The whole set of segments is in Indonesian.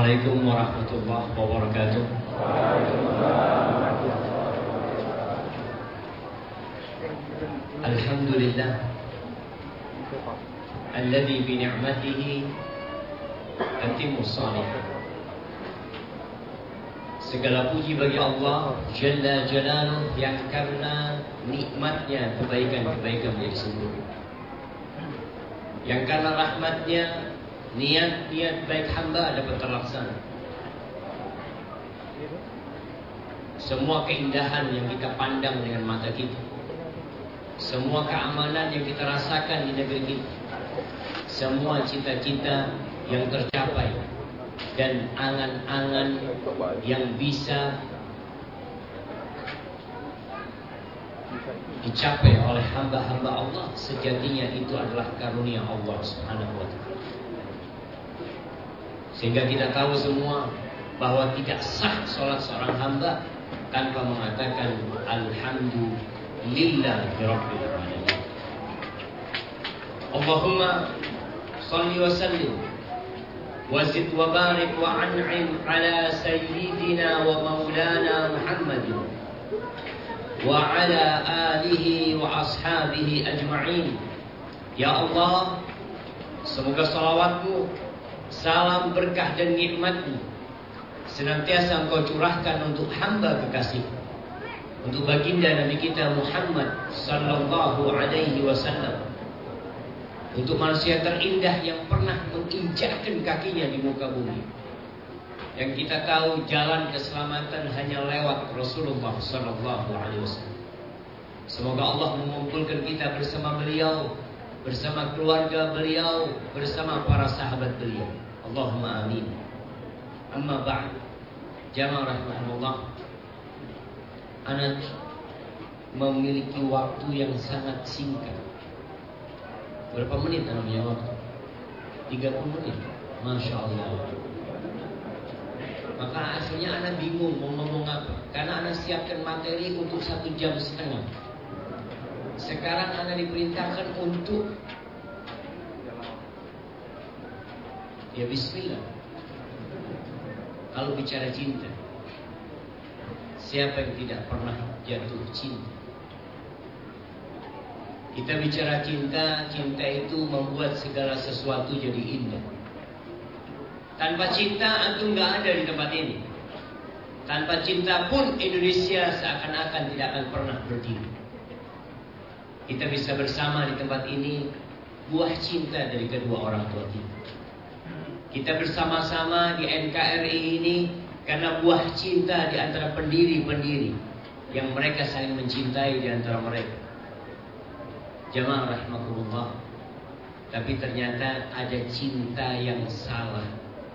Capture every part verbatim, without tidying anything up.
Assalamualaikum warahmatullahi wabarakatuh. Alhamdulillah alladzi bi ni'matihi tatimmu shalihat. Segala puji bagi Allah Jalla Jalaluh yang karena nikmatnya kebaikan-kebaikan menjadi sempurna, yang karena rahmatnya niat-niat baik hamba dapat terlaksana. Semua keindahan yang kita pandang dengan mata kita, semua keamanan yang kita rasakan di negeri kita, semua cita-cita yang tercapai dan angan-angan yang bisa dicapai oleh hamba-hamba Allah, sejatinya itu adalah karunia Allah Subhanahu wa ta'ala. Sehingga kita tahu semua bahwa tidak sah sholat seorang hamba tanpa mengatakan Alhamdulillah Rabbil Alamin. Allahumma salli wa sallim wa zid wa barik wa an'im ala sayyidina wa maulana Muhammadin wa ala alihi wa ashabihi ajma'in. Ya Allah, semoga salawatmu, salam berkah dan nikmat-Mu senantiasa Engkau curahkan untuk hamba kekasih, untuk baginda Nabi kita Muhammad sallallahu alaihi wasallam, untuk manusia terindah yang pernah menginjakkan kakinya di muka bumi, yang kita tahu jalan keselamatan hanya lewat Rasulullah sallallahu alaihi wasallam. Semoga Allah mengumpulkan kita bersama beliau, bersama keluarga beliau, bersama para sahabat beliau. Allahumma amin. Amma ba'd. Jamaah rahmatullah. Anak memiliki waktu yang sangat singkat. Berapa menit anak punya waktu? tiga puluh menit. Masya Allah. Maka akhirnya anak bingung mau ngomong apa, karena anak siapkan materi untuk satu jam setengah. Sekarang anak diperintahkan untuk ya bismillah. Kalau bicara cinta, siapa yang tidak pernah jatuh cinta? Kita bicara cinta, cinta itu membuat segala sesuatu jadi indah. Tanpa cinta antum gak ada di tempat ini. Tanpa cinta pun Indonesia seakan-akan tidak akan pernah berdiri. Kita bisa bersama di tempat ini buah cinta dari kedua orang tua kita. Kita bersama-sama di N K R I ini karena buah cinta di antara pendiri-pendiri yang mereka saling mencintai di antara mereka. Jamaah rahimakumullah. Tapi ternyata ada cinta yang salah.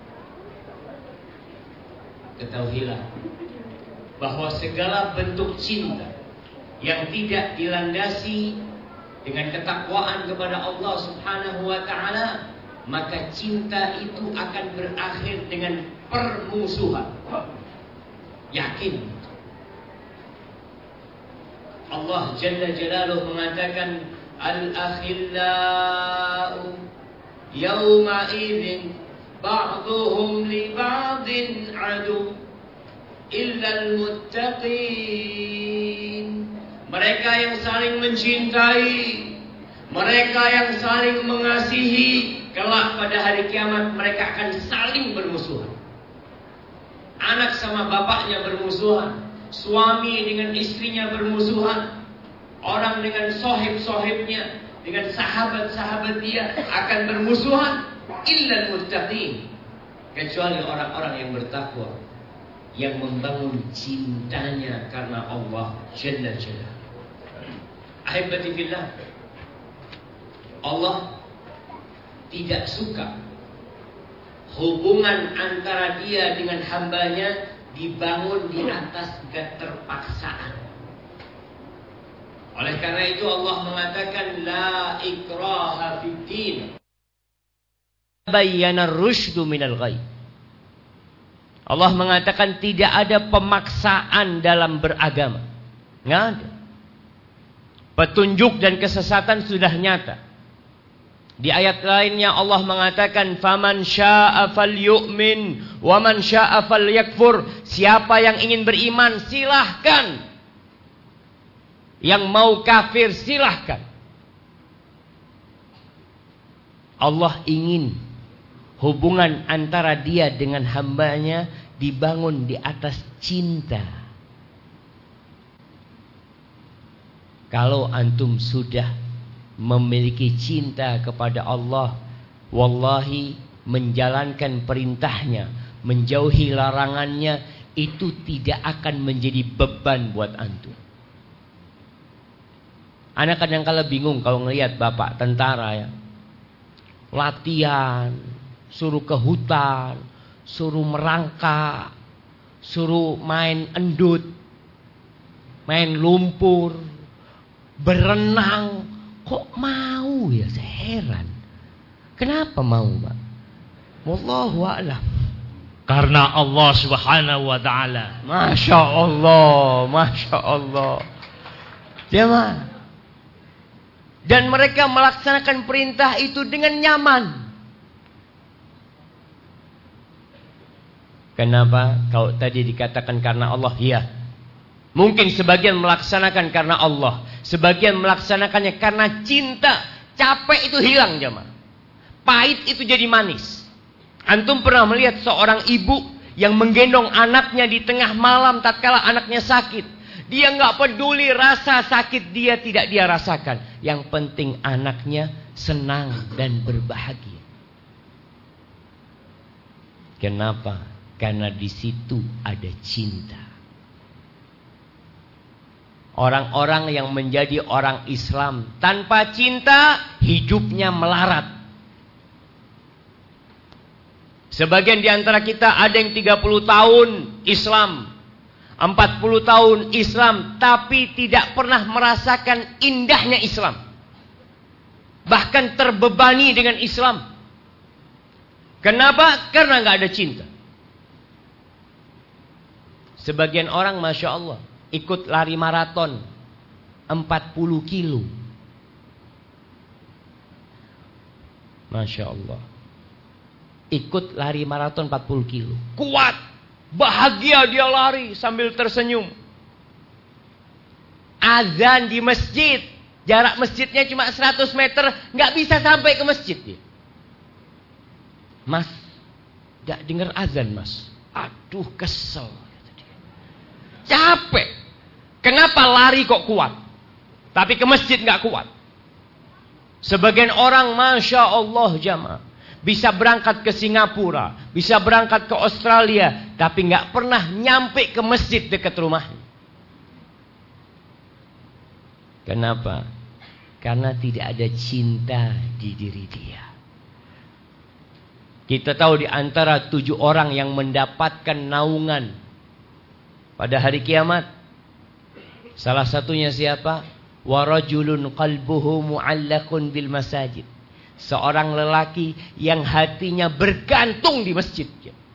Ketahuilah bahwa segala bentuk cinta yang tidak dilandasi dengan ketakwaan kepada Allah Subhanahu wa ta'ala, maka cinta itu akan berakhir dengan permusuhan. Yakin. Allah Jalla Jalaluhu mengatakan Al-akhillau yawma idzin ba'duhum li ba'din adu illa al-muttaqin. Mereka yang saling mencintai, mereka yang saling mengasihi, kelak pada hari kiamat mereka akan saling bermusuhan. Anak sama bapaknya bermusuhan, suami dengan istrinya bermusuhan, orang dengan sohib-sohibnya, dengan sahabat-sahabat dia akan bermusuhan. Illal muttaqin, kecuali orang-orang yang bertakwa, yang membangun cintanya karena Allah Jalla Jalla. Ahibati fillah, Allah tidak suka hubungan antara dia dengan hambanya dibangun di atas keterpaksaan. Oleh karena itu Allah mengatakan la ikraha fid din, bayyana ar-rusydu minal ghayy. Allah mengatakan tidak ada pemaksaan dalam beragama. Nggak ada. Petunjuk dan kesesatan sudah nyata. Di ayat lainnya Allah mengatakan, "Faman syaa'a falyu'min wa man syaa'a falyakfur." Siapa yang ingin beriman silahkan. Yang mau kafir silahkan. Allah ingin hubungan antara dia dengan hambanya dibangun di atas cinta. Kalau antum sudah memiliki cinta kepada Allah, wallahi menjalankan perintahnya, menjauhi larangannya, itu tidak akan menjadi beban buat antum. Anak kadang-kala bingung kalau ngelihat bapak tentara ya, latihan, suruh ke hutan, suruh merangkak, suruh main endut, main lumpur, berenang. Kok mau ya? Saya heran. Kenapa mau, Pak? Wallahu a'lam. Karena Allah Subhanahu wa taala. Masya Allah, Masya Allah. Jemaah. Dan mereka melaksanakan perintah itu dengan nyaman. Kenapa? Kalau tadi dikatakan karena Allah, ya. Mungkin sebagian melaksanakan karena Allah, sebagian melaksanakannya karena cinta. Capek itu hilang, jemaah. Pahit itu jadi manis. Antum pernah melihat seorang ibu yang menggendong anaknya di tengah malam tatkala anaknya sakit. Dia nggak peduli rasa sakit dia tidak dia rasakan. Yang penting anaknya senang dan berbahagia. Kenapa? Karena di situ ada cinta. Orang-orang yang menjadi orang Islam tanpa cinta, hidupnya melarat. Sebagian di antara kita ada yang tiga puluh tahun Islam, empat puluh tahun Islam, tapi tidak pernah merasakan indahnya Islam. Bahkan terbebani dengan Islam. Kenapa? Karena nggak ada cinta. Sebagian orang, Masya Allah, ikut lari maraton empat puluh kilo. Masya Allah. Ikut lari maraton empat puluh kilo. Kuat. Bahagia dia lari sambil tersenyum. Azan di masjid. Jarak masjidnya cuma seratus meter. Nggak bisa sampai ke masjid dia. Mas, gak dengar azan mas. Aduh kesel. Capek. Kenapa lari kok kuat? Tapi ke masjid gak kuat. Sebagian orang, Masya Allah jamaah, bisa berangkat ke Singapura, bisa berangkat ke Australia, tapi gak pernah nyampe ke masjid dekat rumahnya. Kenapa? Karena tidak ada cinta di diri dia. Kita tahu di antara tujuh orang yang mendapatkan naungan pada hari kiamat, salah satunya siapa? Warajulun qalbuhu mu'allaqun bil masajid. Seorang lelaki yang hatinya bergantung di masjid.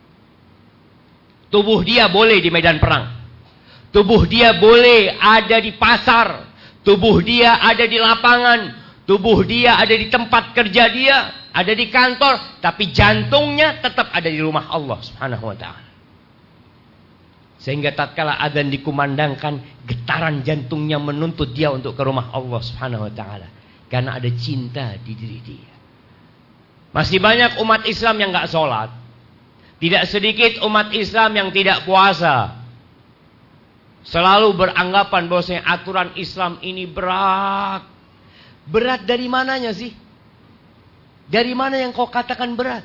Tubuh dia boleh di medan perang. Tubuh dia boleh ada di pasar. Tubuh dia ada di lapangan. Tubuh dia ada di tempat kerja dia. Ada di kantor. Tapi jantungnya tetap ada di rumah Allah Subhanahu wa ta'ala. Sehingga tatkala adzan dikumandangkan, getaran jantungnya menuntut dia untuk ke rumah Allah Subhanahu wa taala, karena ada cinta di diri dia. Masih banyak umat Islam yang enggak sholat. Tidak sedikit umat Islam yang tidak puasa. Selalu beranggapan bahwasanya aturan Islam ini berat. Berat dari mananya sih? Dari mana yang kau katakan berat?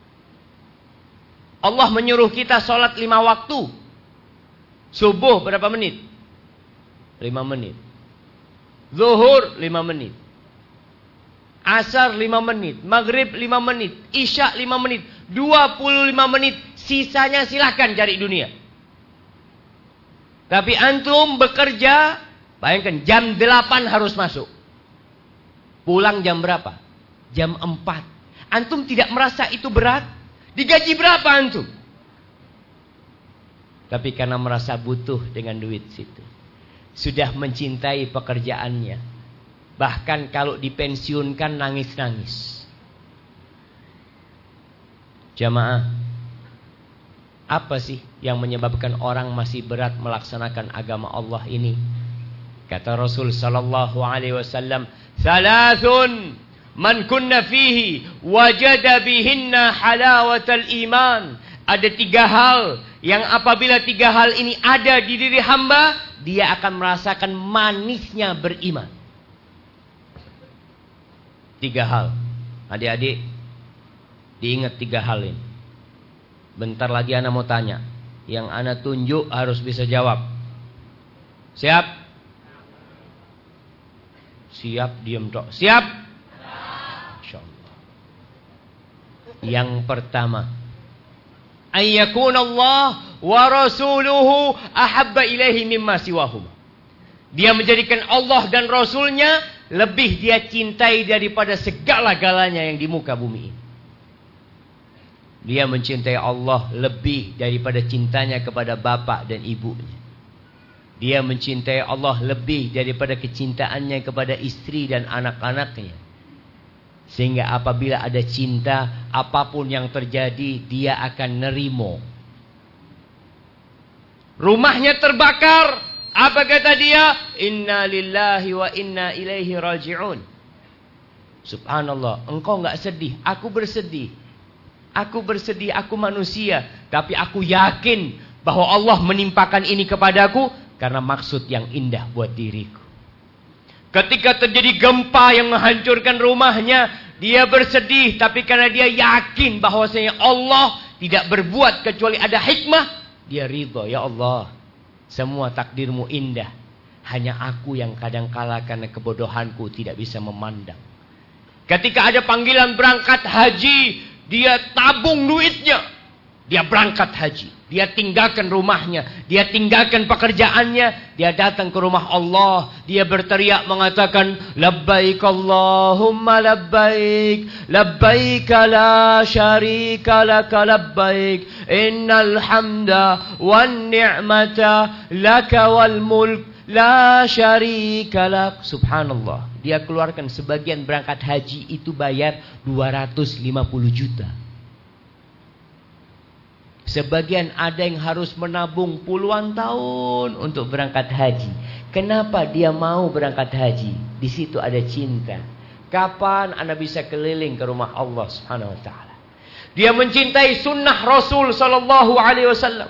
Allah menyuruh kita sholat lima waktu. Subuh berapa menit? lima menit. Zuhur lima menit. Asar lima menit. Maghrib lima menit. Isya lima menit. dua puluh lima menit. Sisanya silahkan cari dunia. Tapi antum bekerja, bayangkan jam delapan harus masuk. Pulang jam berapa? Jam empat. Antum tidak merasa itu berat? Digaji berapa antum? Tapi karena merasa butuh dengan duit situ, sudah mencintai pekerjaannya, Bahkan kalau dipensiunkan nangis-nangis. Jamaah, apa sih yang menyebabkan orang masih berat melaksanakan agama Allah ini? Kata Rasul sallallahu alaihi wasallam, "Thalathun man kunna fihi wajada bihinna halawatal iman." Ada tiga hal yang apabila tiga hal ini ada di diri hamba, dia akan merasakan manisnya beriman. Tiga hal. Adik-adik, diingat tiga hal ini. Bentar lagi ana mau tanya. Yang ana tunjuk harus bisa jawab. Siap? Siap, diam tok. Siap? Insyaallah. Yang pertama, ayyakuna Allah wa rasuluhu ahabba ilaihi mimma siwahum. Dia menjadikan Allah dan Rasulnya lebih dia cintai daripada segala-galanya yang di muka bumi ini. Dia mencintai Allah lebih daripada cintanya kepada bapak dan ibunya. Dia mencintai Allah lebih daripada kecintaannya kepada istri dan anak-anaknya. Sehingga apabila ada cinta, apapun yang terjadi, dia akan nerimo. Rumahnya terbakar. Apa kata dia? Inna lillahi wa inna ilaihi raji'un. Subhanallah, engkau enggak sedih, aku bersedih. Aku bersedih, aku manusia. Tapi aku yakin bahwa Allah menimpakan ini kepadaku karena maksud yang indah buat diriku. Ketika terjadi gempa yang menghancurkan rumahnya, dia bersedih. Tapi karena dia yakin bahwasanya Allah tidak berbuat kecuali ada hikmah, dia ridha. Ya Allah, semua takdirmu indah. Hanya aku yang kadangkala karena kebodohanku tidak bisa memandang. Ketika ada panggilan berangkat haji, dia tabung duitnya. Dia berangkat haji. Dia tinggalkan rumahnya. Dia tinggalkan pekerjaannya. Dia datang ke rumah Allah. Dia berteriak mengatakan, labbaik Allahumma labbaik. Labbaik la syarika laka labbaik. Innal hamda wan ni'mata laka wal mulk. La syarika lak. Subhanallah. Dia keluarkan sebagian berangkat haji itu bayar dua ratus lima puluh juta. Sebagian ada yang harus menabung puluhan tahun untuk berangkat haji. Kenapa dia mau berangkat haji? Di situ ada cinta. Kapan Anda bisa keliling ke rumah Allah Subhanahu wa taala? Dia mencintai sunnah Rasul sallallahu alaihi wasallam.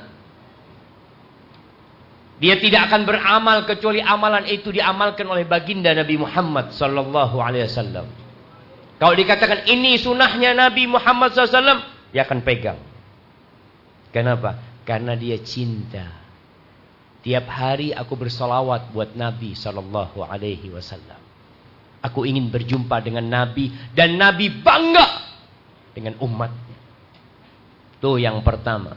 Dia tidak akan beramal kecuali amalan itu diamalkan oleh baginda Nabi Muhammad sallallahu alaihi wasallam. Kalau dikatakan ini sunnahnya Nabi Muhammad sallallahu alaihi wasallam, dia akan pegang. Kenapa? Karena dia cinta. Tiap hari aku bersolawat buat Nabi sallallahu alaihi wasallam. Aku ingin berjumpa dengan Nabi dan Nabi bangga dengan umatnya. Itu yang pertama.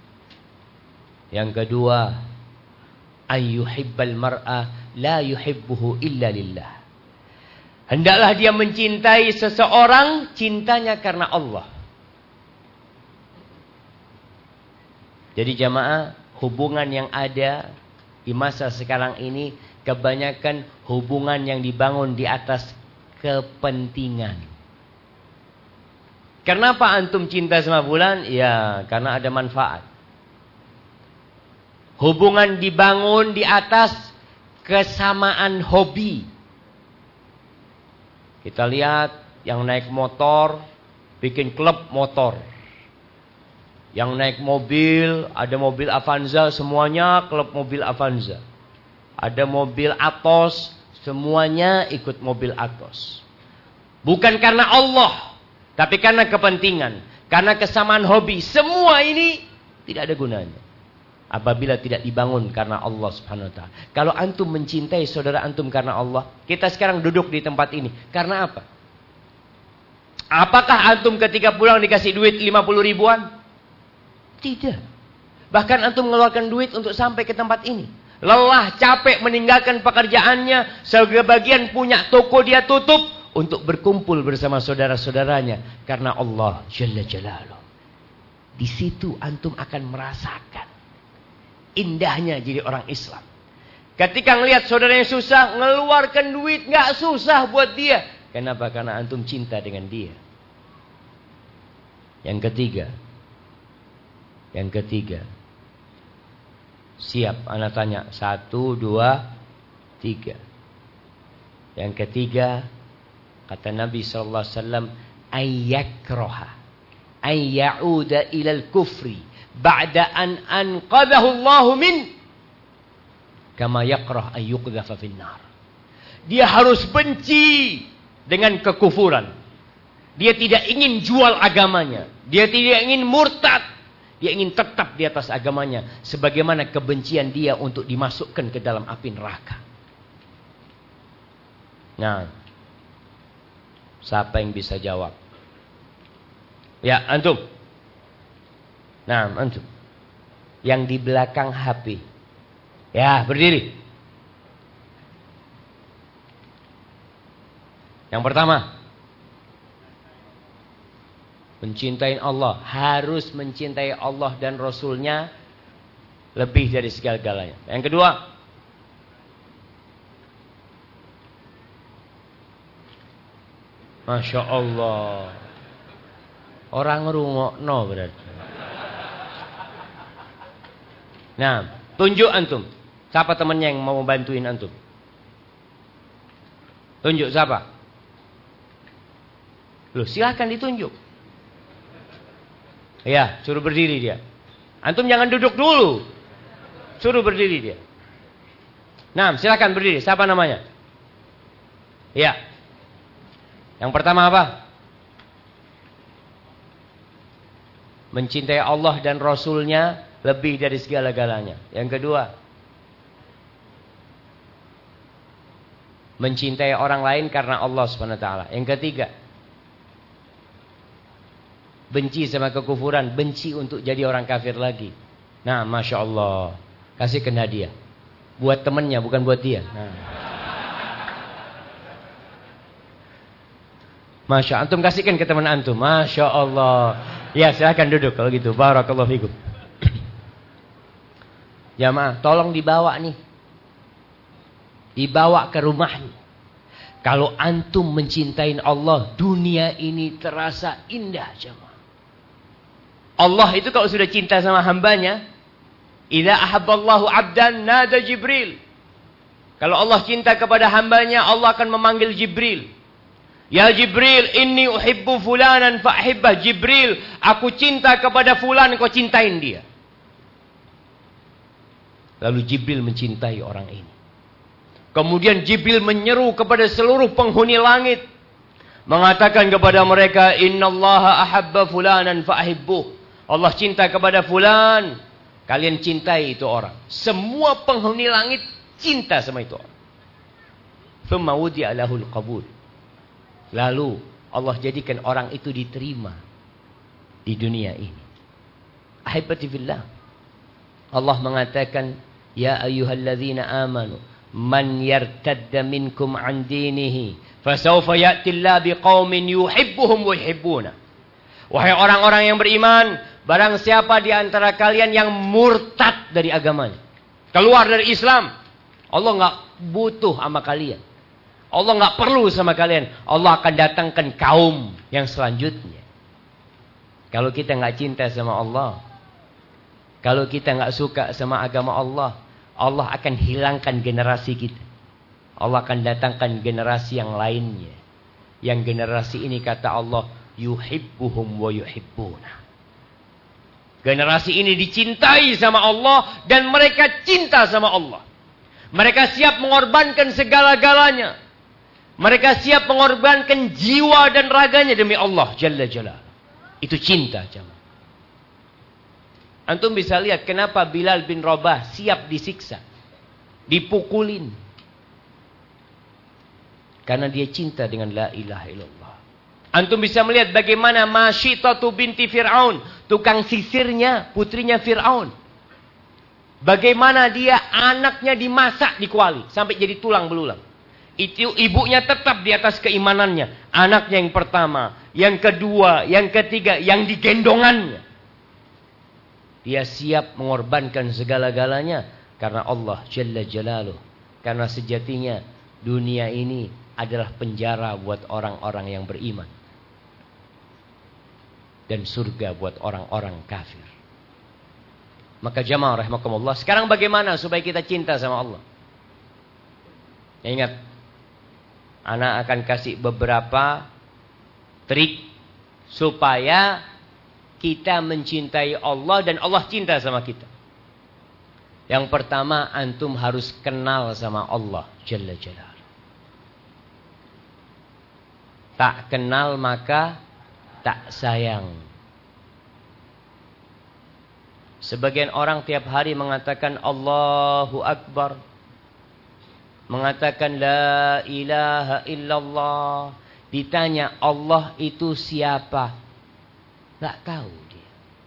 Yang kedua, ayyuhibbal mar'a la yuhibbuhu illa lillah. Hendaklah dia mencintai seseorang cintanya karena Allah. Jadi jamaah, hubungan yang ada di masa sekarang ini kebanyakan hubungan yang dibangun di atas kepentingan. Kenapa antum cinta sama fulan? Ya, karena ada manfaat. Hubungan dibangun di atas kesamaan hobi. Kita lihat yang naik motor bikin klub motor. Yang naik mobil, ada mobil Avanza, semuanya klub mobil Avanza. Ada mobil Atos, semuanya ikut mobil Atos. Bukan karena Allah, tapi karena kepentingan, karena kesamaan hobi. Semua ini tidak ada gunanya apabila tidak dibangun karena Allah Subhanahu wa taala. Kalau antum mencintai saudara antum karena Allah, kita sekarang duduk di tempat ini karena apa? Apakah antum ketika pulang dikasih duit lima puluh ribuan? Tidak. Bahkan antum mengeluarkan duit untuk sampai ke tempat ini. Lelah, capek meninggalkan pekerjaannya, sebagian punya toko dia tutup untuk berkumpul bersama saudara-saudaranya karena Allah Jalla Jalaluh. Di situ antum akan merasakan indahnya jadi orang Islam. Ketika ngelihat saudaranya susah, ngeluarkan duit nggak susah buat dia. Kenapa? Karena antum cinta dengan dia. Yang ketiga. Yang ketiga. Siap, anak tanya. Satu, dua, tiga. Yang ketiga, kata Nabi sallallahu alaihi wasallam, ayyakraha ayyauda ilal kufri ba'da an anqadahu Allahu min kama yakrah ayyuqdhafa finnar. Dia harus benci dengan kekufuran. Dia tidak ingin jual agamanya. Dia tidak ingin murtad. Dia ingin tetap di atas agamanya. Sebagaimana kebencian dia untuk dimasukkan ke dalam api neraka. Nah, siapa yang bisa jawab? Ya, antum. Nah, antum. Yang di belakang H P. Ya, berdiri. Yang pertama, mencintai Allah. Harus mencintai Allah dan Rasulnya lebih dari segala-galanya. Yang kedua, Masya Allah, orang ngerungokno berarti. Nah, tunjuk antum. Siapa temannya yang mau bantuin antum? Tunjuk siapa? Loh, silahkan ditunjuk. Ya, suruh berdiri dia. Antum jangan duduk dulu. Suruh berdiri dia. Nah, silahkan berdiri. Siapa namanya? Ya. Yang pertama apa? Mencintai Allah dan Rasulnya lebih dari segala-galanya. Yang kedua, mencintai orang lain karena Allah subhanahu wa taala. Yang ketiga, benci sama kekufuran, benci untuk jadi orang kafir lagi. Nah, Masya Allah, kasihkan hadiah. Buat temennya, bukan buat dia. Nah. Masya, antum kasihkan ke teman antum. Masya Allah. Ya, silakan duduk kalau gitu. Barakallahu fikum. Jamaah, tolong dibawa nih. Dibawa ke rumahnya. Kalau antum mencintai Allah, dunia ini terasa indah, jamaah. Allah itu kalau sudah cinta sama hambanya, idza ahabballahu 'abdan nada Jibril. Kalau Allah cinta kepada hambanya, Allah akan memanggil Jibril. Ya Jibril, inni uhibbu fulanan fa'hibbah. Jibril, aku cinta kepada fulan, kau cintain dia. Lalu Jibril mencintai orang ini. Kemudian Jibril menyeru kepada seluruh penghuni langit, mengatakan kepada mereka, innallaha ahabba fulanan fa'hibbuh. Allah cinta kepada fulan, kalian cintai itu orang. Semua penghuni langit cinta sama itu orang. Thumma wudi'a lahul qabul. Lalu Allah jadikan orang itu diterima di dunia ini. Ahibati fillah. Allah mengatakan, ya ayyuhalladzina amanu man yartadda minkum an dinihi fasawfa ya'ti Allah biqaumin yuhibbuhum wa yuhibbuna. Wahai orang-orang yang beriman, barang siapa di antara kalian yang murtad dari agamanya, keluar dari Islam, Allah enggak butuh sama kalian. Allah enggak perlu sama kalian. Allah akan datangkan kaum yang selanjutnya. Kalau kita enggak cinta sama Allah, kalau kita enggak suka sama agama Allah, Allah akan hilangkan generasi kita. Allah akan datangkan generasi yang lainnya. Yang generasi ini kata Allah, yuhibbuhum wa yuhibbuna. Generasi ini dicintai sama Allah dan mereka cinta sama Allah. Mereka siap mengorbankan segala-galanya. Mereka siap mengorbankan jiwa dan raganya demi Allah Jalla Jalla. Itu cinta, jemaah. Antum bisa lihat kenapa Bilal bin Rabah siap disiksa, dipukulin. Karena dia cinta dengan la ilaha illallah. Antum bisa melihat bagaimana Masyitatu binti Fir'aun, tukang sisirnya, putrinya Fir'aun. Bagaimana dia anaknya dimasak di kuali sampai jadi tulang belulang. Itu ibunya tetap di atas keimanannya. Anaknya yang pertama, yang kedua, yang ketiga, yang digendongannya. Dia siap mengorbankan segala-galanya karena Allah Jalla Jalaluh. Karena sejatinya dunia ini adalah penjara buat orang-orang yang beriman. Dan surga buat orang-orang kafir. Maka jamaah rahimakumullah, sekarang bagaimana supaya kita cinta sama Allah? Ingat, ana akan kasih beberapa trik supaya kita mencintai Allah dan Allah cinta sama kita. Yang pertama, antum harus kenal sama Allah Jalla Jalaluhu. Tak kenal maka tak sayang. Sebagian orang tiap hari mengatakan Allahu Akbar, mengatakan la ilaha illallah. Ditanya Allah itu siapa? Tak tahu dia.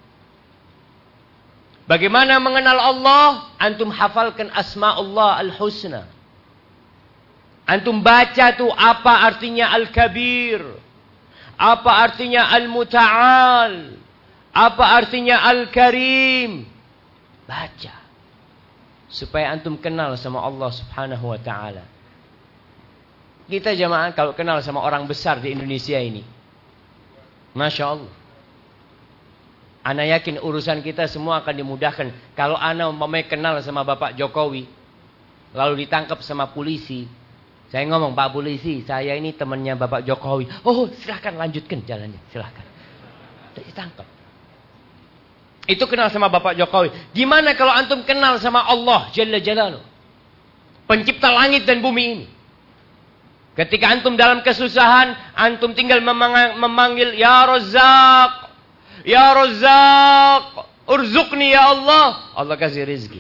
Bagaimana mengenal Allah? Antum hafalkan asma'ullah al-husna. Antum baca tuh apa artinya al-kabir, apa artinya al-muta'al, apa artinya al-karim. Baca. Supaya antum kenal sama Allah subhanahu wa ta'ala. Kita jamaah kalau kenal sama orang besar di Indonesia ini, Masya Allah, ana yakin urusan kita semua akan dimudahkan. Kalau ana umpamanya kenal sama Bapak Jokowi, lalu ditangkap sama polisi, saya ngomong, Pak polisi, saya ini temannya Bapak Jokowi. Oh, silahkan lanjutkan jalannya, silahkan. Ditangkap. Itu kenal sama Bapak Jokowi. Gimana kalau antum kenal sama Allah Jalla Jalaluhu, pencipta langit dan bumi ini? Ketika antum dalam kesusahan, antum tinggal memanggil Ya Razzaq, Ya Razzaq, urzuqni ya Allah. Allah kasih rezeki.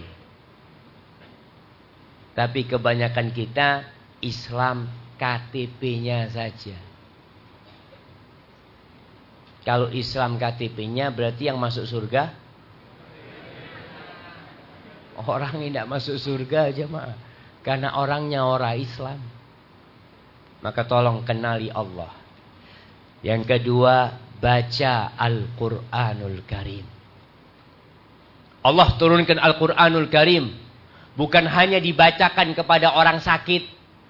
Tapi kebanyakan kita Islam K T P-nya saja. Kalau Islam K T P-nya berarti yang masuk surga orang yang tidak masuk surga aja mah. Karena orangnya orang Islam. Maka tolong kenali Allah. Yang kedua, baca Al-Quranul Karim. Allah turunkan Al-Quranul Karim bukan hanya dibacakan kepada orang sakit.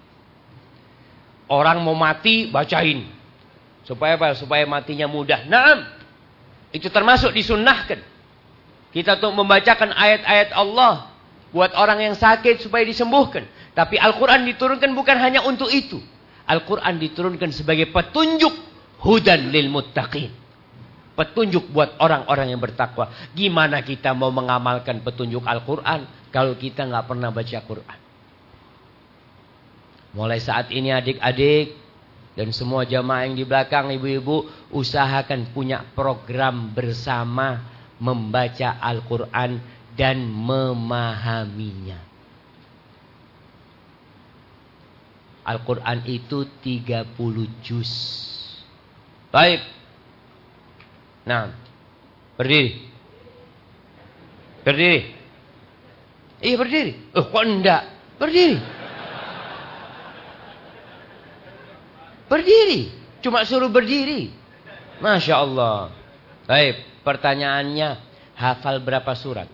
Orang mau mati, bacain. Supaya apa? Supaya matinya mudah. Naam. Itu termasuk disunnahkan. Kita untuk membacakan ayat-ayat Allah buat orang yang sakit supaya disembuhkan. Tapi Al-Quran diturunkan bukan hanya untuk itu. Al-Quran diturunkan sebagai petunjuk hudan lil muttaqin. Petunjuk buat orang-orang yang bertakwa. Gimana kita mau mengamalkan petunjuk Al-Quran kalau kita nggak pernah baca Quran? Mulai saat ini adik-adik dan semua jamaah yang di belakang, ibu-ibu, usahakan punya program bersama membaca Al-Quran dan memahaminya. Al-Quran itu tiga puluh juz. Baik. Nah, berdiri. Berdiri. Iya berdiri. Oh kok enggak? Berdiri. Berdiri. Cuma suruh berdiri. Masya Allah. Baik. Pertanyaannya, hafal berapa surat?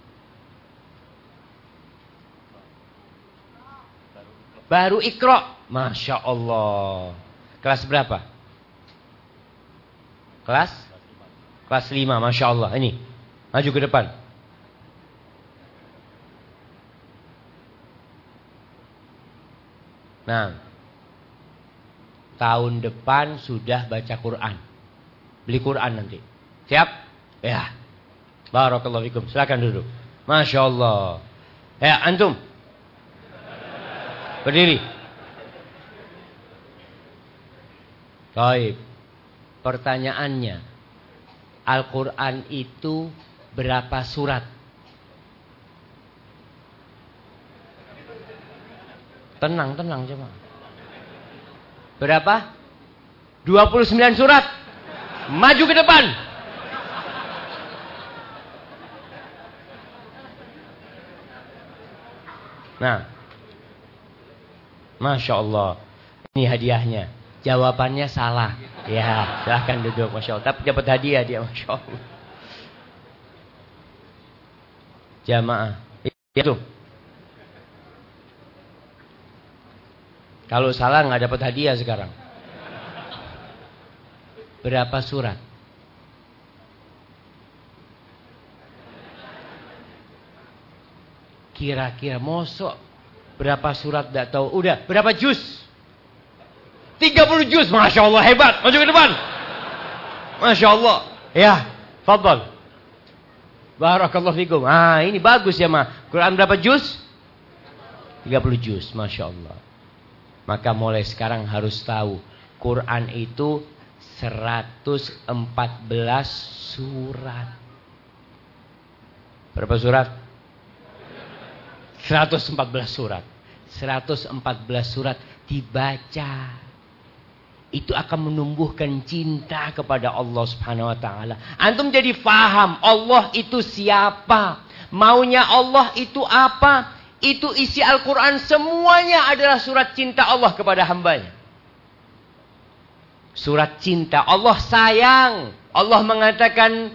Baru Iqra. Masya Allah. Kelas berapa? Kelas? Kelas lima. Masya Allah. Ini. Maju ke depan. Nah. Tahun depan sudah baca Quran. Beli Quran nanti. Siap? Ya. Barakallahu fikum. Silakan duduk. Masya Allah. Ya, antum. Berdiri. Baik. Pertanyaannya, Al-Quran itu berapa surat? Tenang, tenang coba. Berapa? dua puluh sembilan surat. Maju ke depan. Nah. Masya Allah. Ini hadiahnya. Jawabannya salah. Ya, silahkan duduk. Masya Allah. Tapi dapat hadiah dia. Masya Allah. Jamaah. Itu. Kalau salah nggak dapat hadiah sekarang. Berapa surat? Kira-kira mosok berapa surat enggak tahu. Udah, berapa juz? tiga puluh juz. Masya Allah, hebat. Maju ke depan. Masya Allah. Ya, fadhal. Barakallahu fikum. Ah, ini bagus ya, Ma. Quran berapa juz? tiga puluh juz. Masya Allah. Maka mulai sekarang harus tahu, Quran itu seratus empat belas surat. Berapa surat? seratus empat belas surat. seratus empat belas surat dibaca. Itu akan menumbuhkan cinta kepada Allah Subhanahu wa taala. Antum jadi faham Allah itu siapa, maunya Allah itu apa. Itu isi Al-Quran semuanya adalah surat cinta Allah kepada hambanya. Surat cinta. Allah sayang. Allah mengatakan,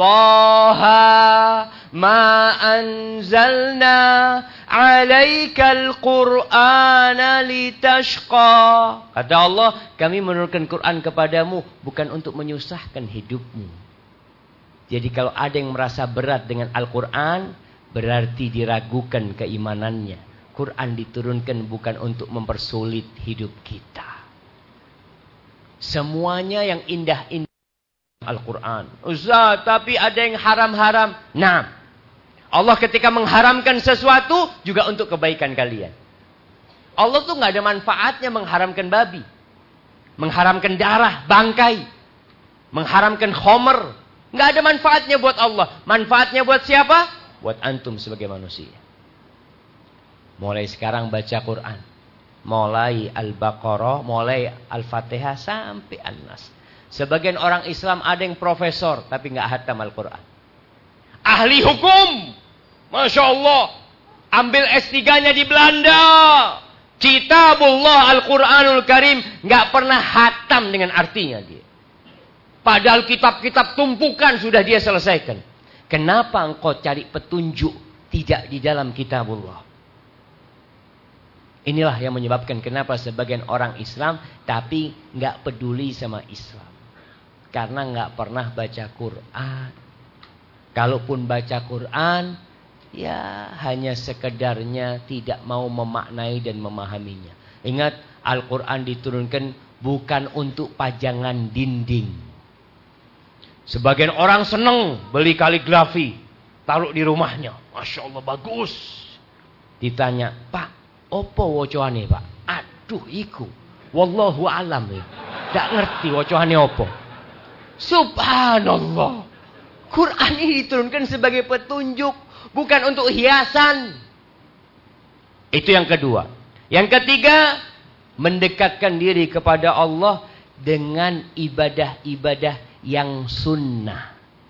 Taha ma anzalna alaikal Qur'ana litashqa. Kata Allah, kami menurunkan Quran kepadamu bukan untuk menyusahkan hidupmu. Jadi kalau ada yang merasa berat dengan Al-Quran, berarti diragukan keimanannya. Quran diturunkan bukan untuk mempersulit hidup kita. Semuanya yang indah-indah Al-Quran. Ustaz, tapi ada yang haram-haram. Nah, Allah ketika mengharamkan sesuatu juga untuk kebaikan kalian. Allah tuh nggak ada manfaatnya mengharamkan babi, mengharamkan darah, bangkai, mengharamkan khomer. Nggak ada manfaatnya buat Allah. Manfaatnya buat siapa? Buat antum sebagai manusia. Mulai sekarang baca Quran. Mulai Al-Baqarah, mulai Al-Fatihah sampai An-Nas. Sebagian orang Islam ada yang profesor tapi nggak hatam Al-Quran. Ahli hukum, Masya Allah, ambil S tiga-nya di Belanda. Kitabullah Al-Quranul Karim, nggak pernah hatam dengan artinya dia. Padahal kitab-kitab tumpukan sudah dia selesaikan. Kenapa engkau cari petunjuk tidak di dalam kitabullah? Inilah yang menyebabkan kenapa sebagian orang Islam tapi nggak peduli sama Islam. Karena nggak pernah baca Quran. Kalaupun baca Quran, ya hanya sekedarnya tidak mau memaknai dan memahaminya. Ingat, Al-Quran diturunkan bukan untuk pajangan dinding. Sebagian orang senang beli kaligrafi, taruh di rumahnya. Masya Allah, bagus. Ditanya, Pak, opo wocoane Pak? Aduh, iku. Wallahu alam. Tak ngerti wocoane opo. Subhanallah. Quran ini diturunkan sebagai petunjuk, bukan untuk hiasan. Itu yang kedua. Yang ketiga, mendekatkan diri kepada Allah dengan ibadah-ibadah yang sunnah.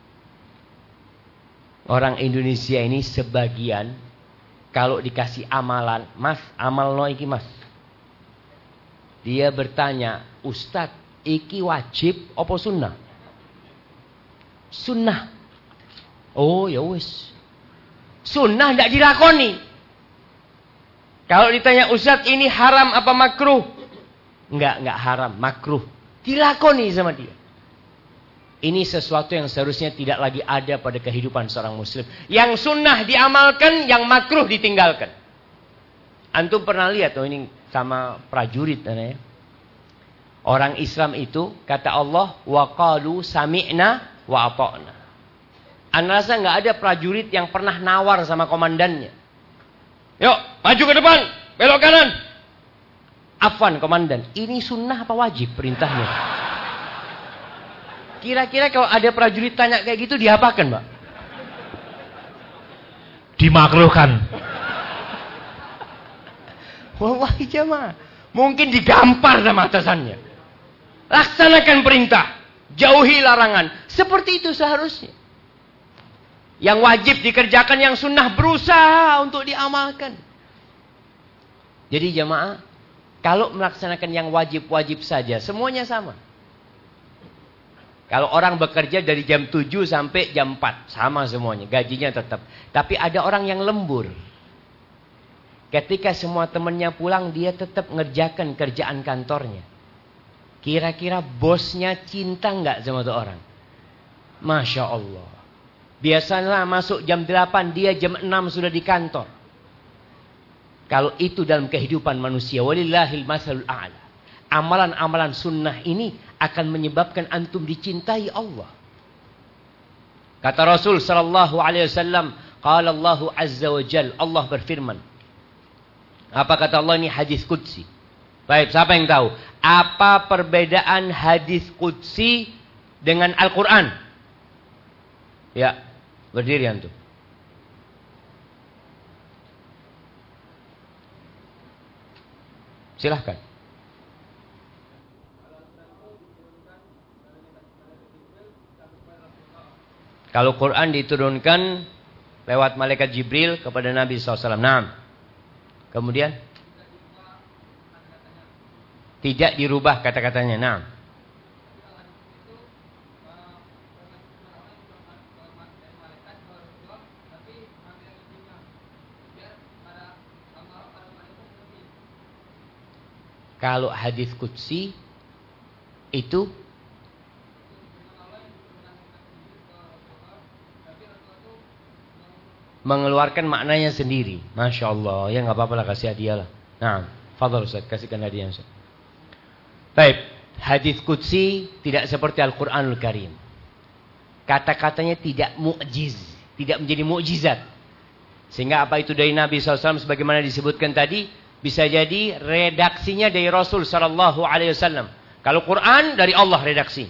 Orang Indonesia ini sebagian kalau dikasih amalan, Mas, amal no iki Mas. Dia bertanya, Ustadz, iki wajib apa sunnah? Sunnah. Oh ya wis. Sunnah tidak dilakoni. Kalau ditanya, Ustadz ini haram apa makruh? Enggak, enggak haram, makruh. Dilakoni sama dia. Ini sesuatu yang seharusnya tidak lagi ada pada kehidupan seorang muslim. Yang sunnah diamalkan, yang makruh ditinggalkan. Antum pernah lihat, oh ini sama prajurit. Ya. Orang Islam itu, kata Allah, wa qalu sami'na wa ata'na. Anda rasa nggak ada prajurit yang pernah nawar sama komandannya. Yuk, maju ke depan, belok kanan. Afwan komandan, ini sunnah apa wajib perintahnya? Kira-kira kalau ada prajurit tanya kayak gitu, diapakan, Mbak? Dimakruhkan. Wallahi jamaah. Mungkin digampar sama atasannya. Laksanakan perintah. Jauhi larangan. Seperti itu seharusnya. Yang wajib dikerjakan, yang sunnah berusaha untuk diamalkan. Jadi jamaah, kalau melaksanakan yang wajib-wajib saja, semuanya sama. Kalau orang bekerja dari jam tujuh sampai jam empat, sama semuanya, gajinya tetap. Tapi ada orang yang lembur. Ketika semua temannya pulang, dia tetap ngerjakan kerjaan kantornya. Kira-kira bosnya cinta nggak sama tuh orang? Masya Allah. Biasanya masuk jam delapan, dia jam enam sudah di kantor. Kalau itu dalam kehidupan manusia, walillahil masalul a'la. Amalan-amalan sunnah ini akan menyebabkan antum dicintai Allah. Kata Rasul sallallahu alaihi wasallam, qala Allahu azza wa jal, Allah berfirman. Apa kata Allah ini? Hadis qudsi. Baik, siapa yang tahu? Apa perbedaan hadis qudsi dengan Al-Quran? Ya, berdiri antum. Silahkan. Kalau Quran diturunkan lewat malaikat Jibril kepada Nabi shallallahu alaihi wasallam. Naam. Kemudian tidak dirubah kata-katanya. Naam. Kalau hadis qudsi itu mengeluarkan maknanya sendiri. Masya Allah. Ya nggak apa-apa lah, kasih hadiah lah. Nah, fadhal Ustaz, kasihkan hadiah Ustaz. Baik, hadis qudsi tidak seperti Al-Quranul Karim. Kata-katanya tidak mu'jiz, tidak menjadi mukjizat. Sehingga apa itu dari Nabi shallallahu alaihi wasallam sebagaimana disebutkan tadi, bisa jadi redaksinya dari Rasul sallallahu alaihi wasallam. Kalau Quran dari Allah redaksi.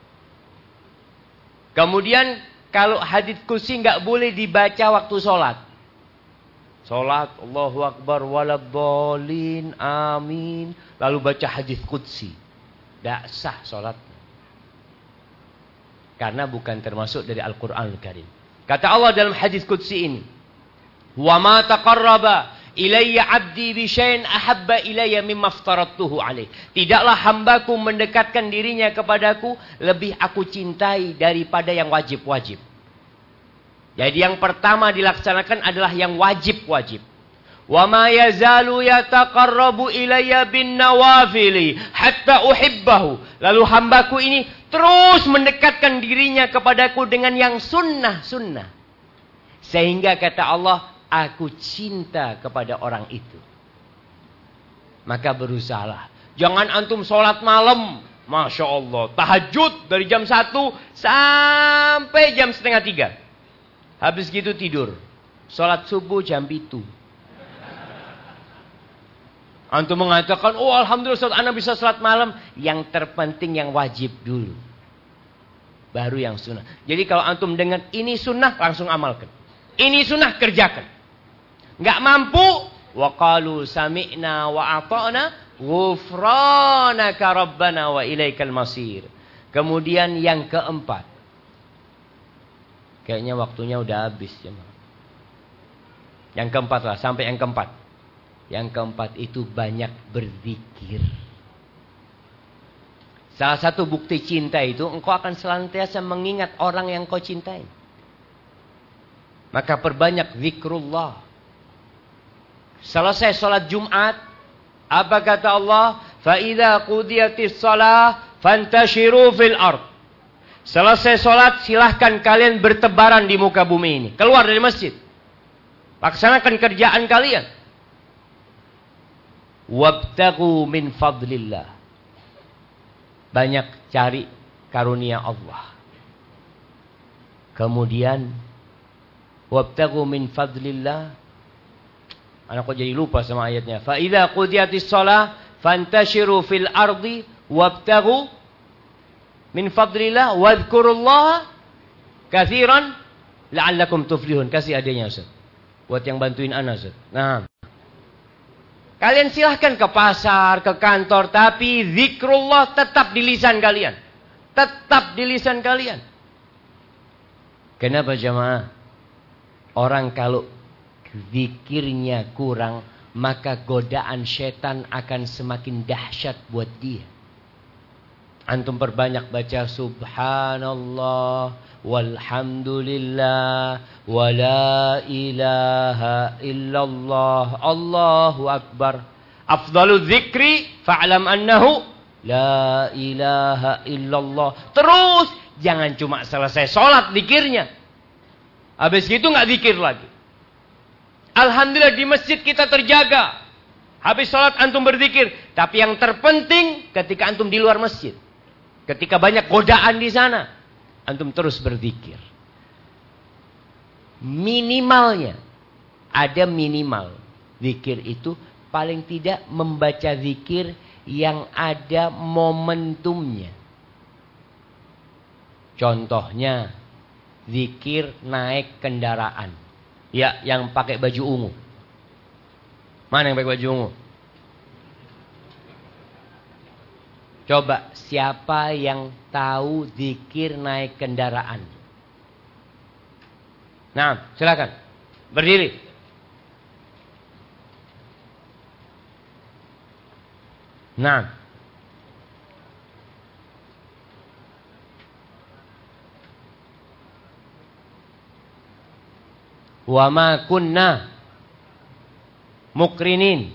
Kemudian kalau hadits qudsi nggak boleh dibaca waktu sholat. Sholat, Allahu Akbar, waladhdallin, amin. Lalu baca hadits qudsi. Tidak sah sholat. Karena bukan termasuk dari Al-Quranul Karim. Kata Allah dalam hadits qudsi ini. Wa ma taqarraba ilayya abdi bi syai'in ahabba ilayya mimma aftaradtuhu alaih. Tidaklah hambaku mendekatkan dirinya kepadaku lebih aku cintai daripada yang wajib-wajib. Jadi yang pertama dilaksanakan adalah yang wajib-wajib. Wa ma yazalu yataqarrabu ilayya bin nawafili hatta uhibbahu. Lalu hambaku ini terus mendekatkan dirinya kepadaku dengan yang sunnah-sunnah. Sehingga kata Allah, aku cinta kepada orang itu. Maka berusahalah. Jangan antum sholat malam. Masya Allah. Tahajud dari jam satu sampai jam setengah tiga. Habis gitu tidur. Sholat subuh jam itu. Antum mengatakan, oh alhamdulillah Ustaz, anak bisa sholat malam. Yang terpenting yang wajib dulu. Baru yang sunnah. Jadi kalau antum dengar ini sunnah, langsung amalkan. Ini sunnah, kerjakan. Nggak mampu, wa qalu sami'na wa ata'na ghufranaka rabbana wa ilaikal masir. Kemudian yang keempat. Kayaknya waktunya udah habis ya. Yang keempat lah, sampai yang keempat. Yang keempat itu banyak berzikir. Salah satu bukti cinta itu engkau akan senantiasa mengingat orang yang kau cintai. Maka perbanyak zikrullah. Selesai sholat Jumat, apa kata Allah? فَإِذَا قُضِيَتِ الصَّلَاةِ فَانْتَشِرُوا فِي الْأَرْضِ. Selesai sholat, silahkan kalian bertebaran di muka bumi ini. Keluar dari masjid. Laksanakan kerjaan kalian. وَابْتَغُوا مِنْ فَضْلِ اللَّهِ. Banyak cari karunia Allah. Kemudian وَابْتَغُوا مِنْ فَضْلِ اللَّهِ. Anak kok jadi lupa sama ayatnya. Fa idza qudiyatis shalah fantashiru fil ardi wabtaghu min fadlillah wadhkurullaha katsiran la'allakum tuflihun. Kasih adanya Ustaz. Buat yang bantuin ana Ustaz. Nah. Kalian silahkan ke pasar, ke kantor, tapi zikrullah tetap di lisan kalian. Tetap di lisan kalian. Kenapa jemaah? Orang kalau zikirnya kurang, maka godaan setan akan semakin dahsyat buat dia. Antum perbanyak baca subhanallah walhamdulillah wa la ilaha illallah, Allahu akbar. Afdalu dzikri fa'lam annahu la ilaha illallah. Terus jangan cuma selesai sholat zikirnya, habis itu nggak zikir lagi. Alhamdulillah di masjid kita terjaga. Habis sholat antum berzikir. Tapi yang terpenting ketika antum di luar masjid, ketika banyak godaan di sana, antum terus berzikir. Minimalnya ada minimal zikir itu paling tidak membaca zikir yang ada momentumnya. Contohnya zikir naik kendaraan. Ya, yang pakai baju ungu. Mana yang pakai baju ungu? Coba siapa yang tahu zikir naik kendaraan? Nah, silakan. Berdiri. Nah. Wa ma kunna mukrinin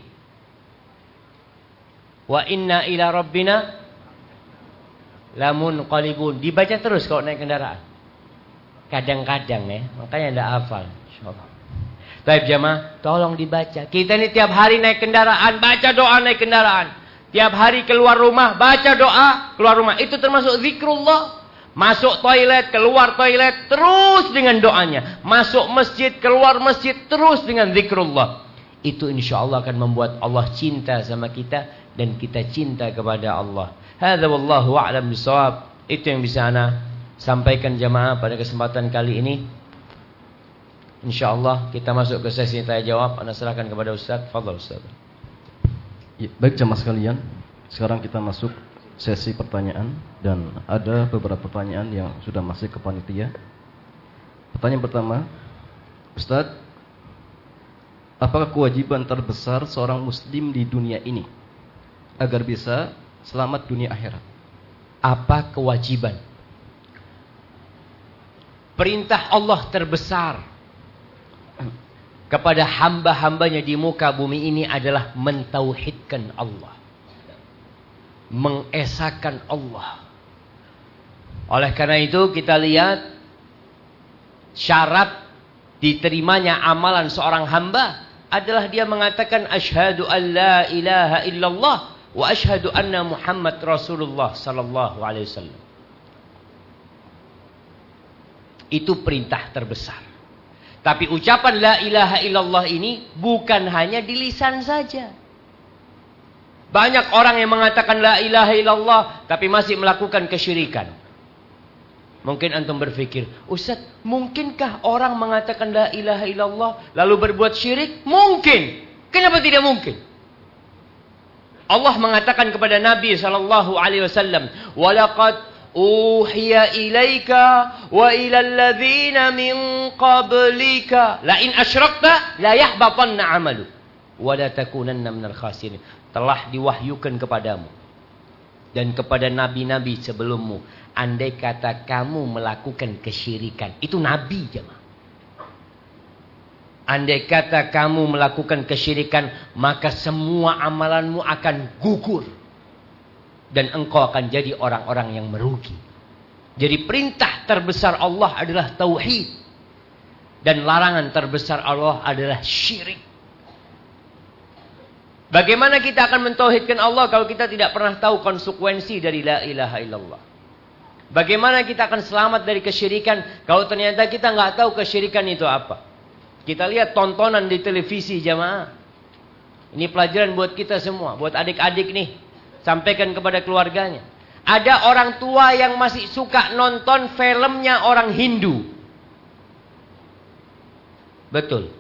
wa inna ila rabbina lamunqalibun. Dibaca terus kalau naik kendaraan. Kadang-kadang ya, makanya enggak hafal. Insyaallah. Baik jamaah, tolong dibaca. Kita ini tiap hari naik kendaraan, baca doa naik kendaraan. Tiap hari keluar rumah, baca doa keluar rumah. Itu termasuk zikrullah. Masuk toilet, keluar toilet, terus dengan doanya. Masuk masjid, keluar masjid, terus dengan zikrullah. Itu insya Allah akan membuat Allah cinta sama kita dan kita cinta kepada Allah. Hadza wallahu a'lam bishawab. Itu yang bisa ana sampaikan jamaah pada kesempatan kali ini. Insya Allah kita masuk ke sesi tanya jawab. Ana serahkan kepada Ustaz. Fadhal Ustaz. Ya, baik jamaah sekalian, sekarang kita masuk sesi pertanyaan dan ada beberapa pertanyaan yang sudah masuk ke panitia. Pertanyaan pertama, Ustaz, apakah kewajiban terbesar seorang muslim di dunia ini agar bisa selamat dunia akhirat? Apa kewajiban? Perintah Allah terbesar kepada hamba-hambanya di muka bumi ini adalah mentauhidkan Allah, mengesahkan Allah. Oleh karena itu kita lihat syarat diterimanya amalan seorang hamba adalah dia mengatakan asyhadu an la ilaha illallah wa asyhadu anna Muhammad Rasulullah sallallahu alaihi wasallam. Itu perintah terbesar. Tapi ucapan la ilaha illallah ini bukan hanya di lisan saja. Banyak orang yang mengatakan la ilaha illallah tapi masih melakukan kesyirikan. Mungkin antum berpikir, Ustaz, mungkinkah orang mengatakan la ilaha illallah lalu berbuat syirik? Mungkin. Kenapa tidak mungkin? Allah mengatakan kepada Nabi sallallahu alaihi wasallam, "Wa laqad uhiya ilaika wa ilal ladzina min qablika la in asyrakta la yahbatanna 'amalu wa la takunanna minal khasirin." Telah diwahyukan kepadamu dan kepada nabi-nabi sebelummu, andai kata kamu melakukan kesyirikan, itu nabi jemaah. Andai kata kamu melakukan kesyirikan, maka semua amalanmu akan gugur dan engkau akan jadi orang-orang yang merugi. Jadi perintah terbesar Allah adalah tauhid dan larangan terbesar Allah adalah syirik. Bagaimana kita akan mentauhidkan Allah kalau kita tidak pernah tahu konsekuensi dari la ilaha illallah? Bagaimana kita akan selamat dari kesyirikan kalau ternyata kita nggak tahu kesyirikan itu apa? Kita lihat tontonan di televisi jamaah. Ini pelajaran buat kita semua, buat adik-adik nih. Sampaikan kepada keluarganya. Ada orang tua yang masih suka nonton filmnya orang Hindu. Betul.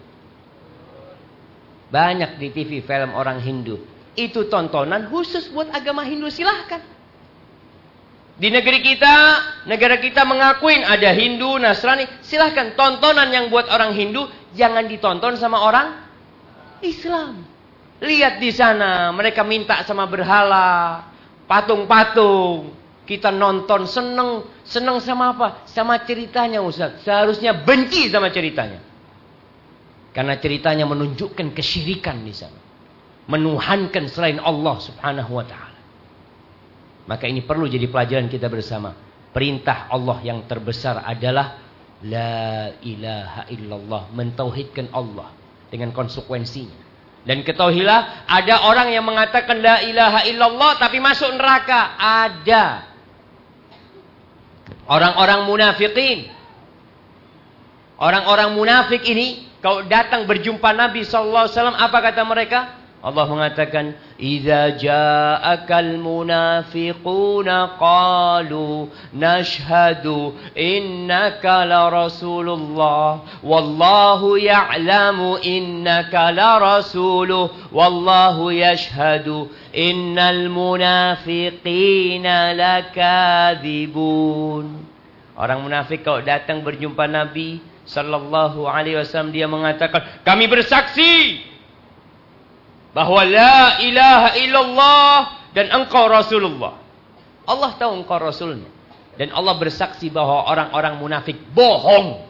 Banyak di T V film orang Hindu. Itu tontonan khusus buat agama Hindu, silahkan. Di negeri kita, negara kita mengakuin ada Hindu, Nasrani. Silahkan, tontonan yang buat orang Hindu jangan ditonton sama orang Islam. Lihat di sana, mereka minta sama berhala, patung-patung. Kita nonton seneng. Seneng sama apa? Sama ceritanya Ustaz. Seharusnya benci sama ceritanya. Karena ceritanya menunjukkan kesyirikan di sana. Menuhankan selain Allah subhanahu wa ta'ala. Maka ini perlu jadi pelajaran kita bersama. Perintah Allah yang terbesar adalah La ilaha illallah. Mentauhidkan Allah dengan konsekuensinya. Dan ketahuilah, ada orang yang mengatakan La ilaha illallah tapi masuk neraka. Ada. Orang-orang munafikin. Orang-orang munafik ini, kalau datang berjumpa Nabi sallallahu alaihi wasallam, apa kata mereka? Allah mengatakan, "Idza ja'akal munafiquna qalu nashhadu innaka la rasulullah wallahu ya'lamu innaka la rasuluh wallahu yashhadu innal munafiqina lakadzibun." Orang munafik kalau datang berjumpa Nabi sallallahu alaihi wasallam, dia mengatakan, "Kami bersaksi bahwa la ilaha illallah dan engkau Rasulullah." Allah tahu engkau Rasulnya. Dan Allah bersaksi bahwa orang-orang munafik bohong.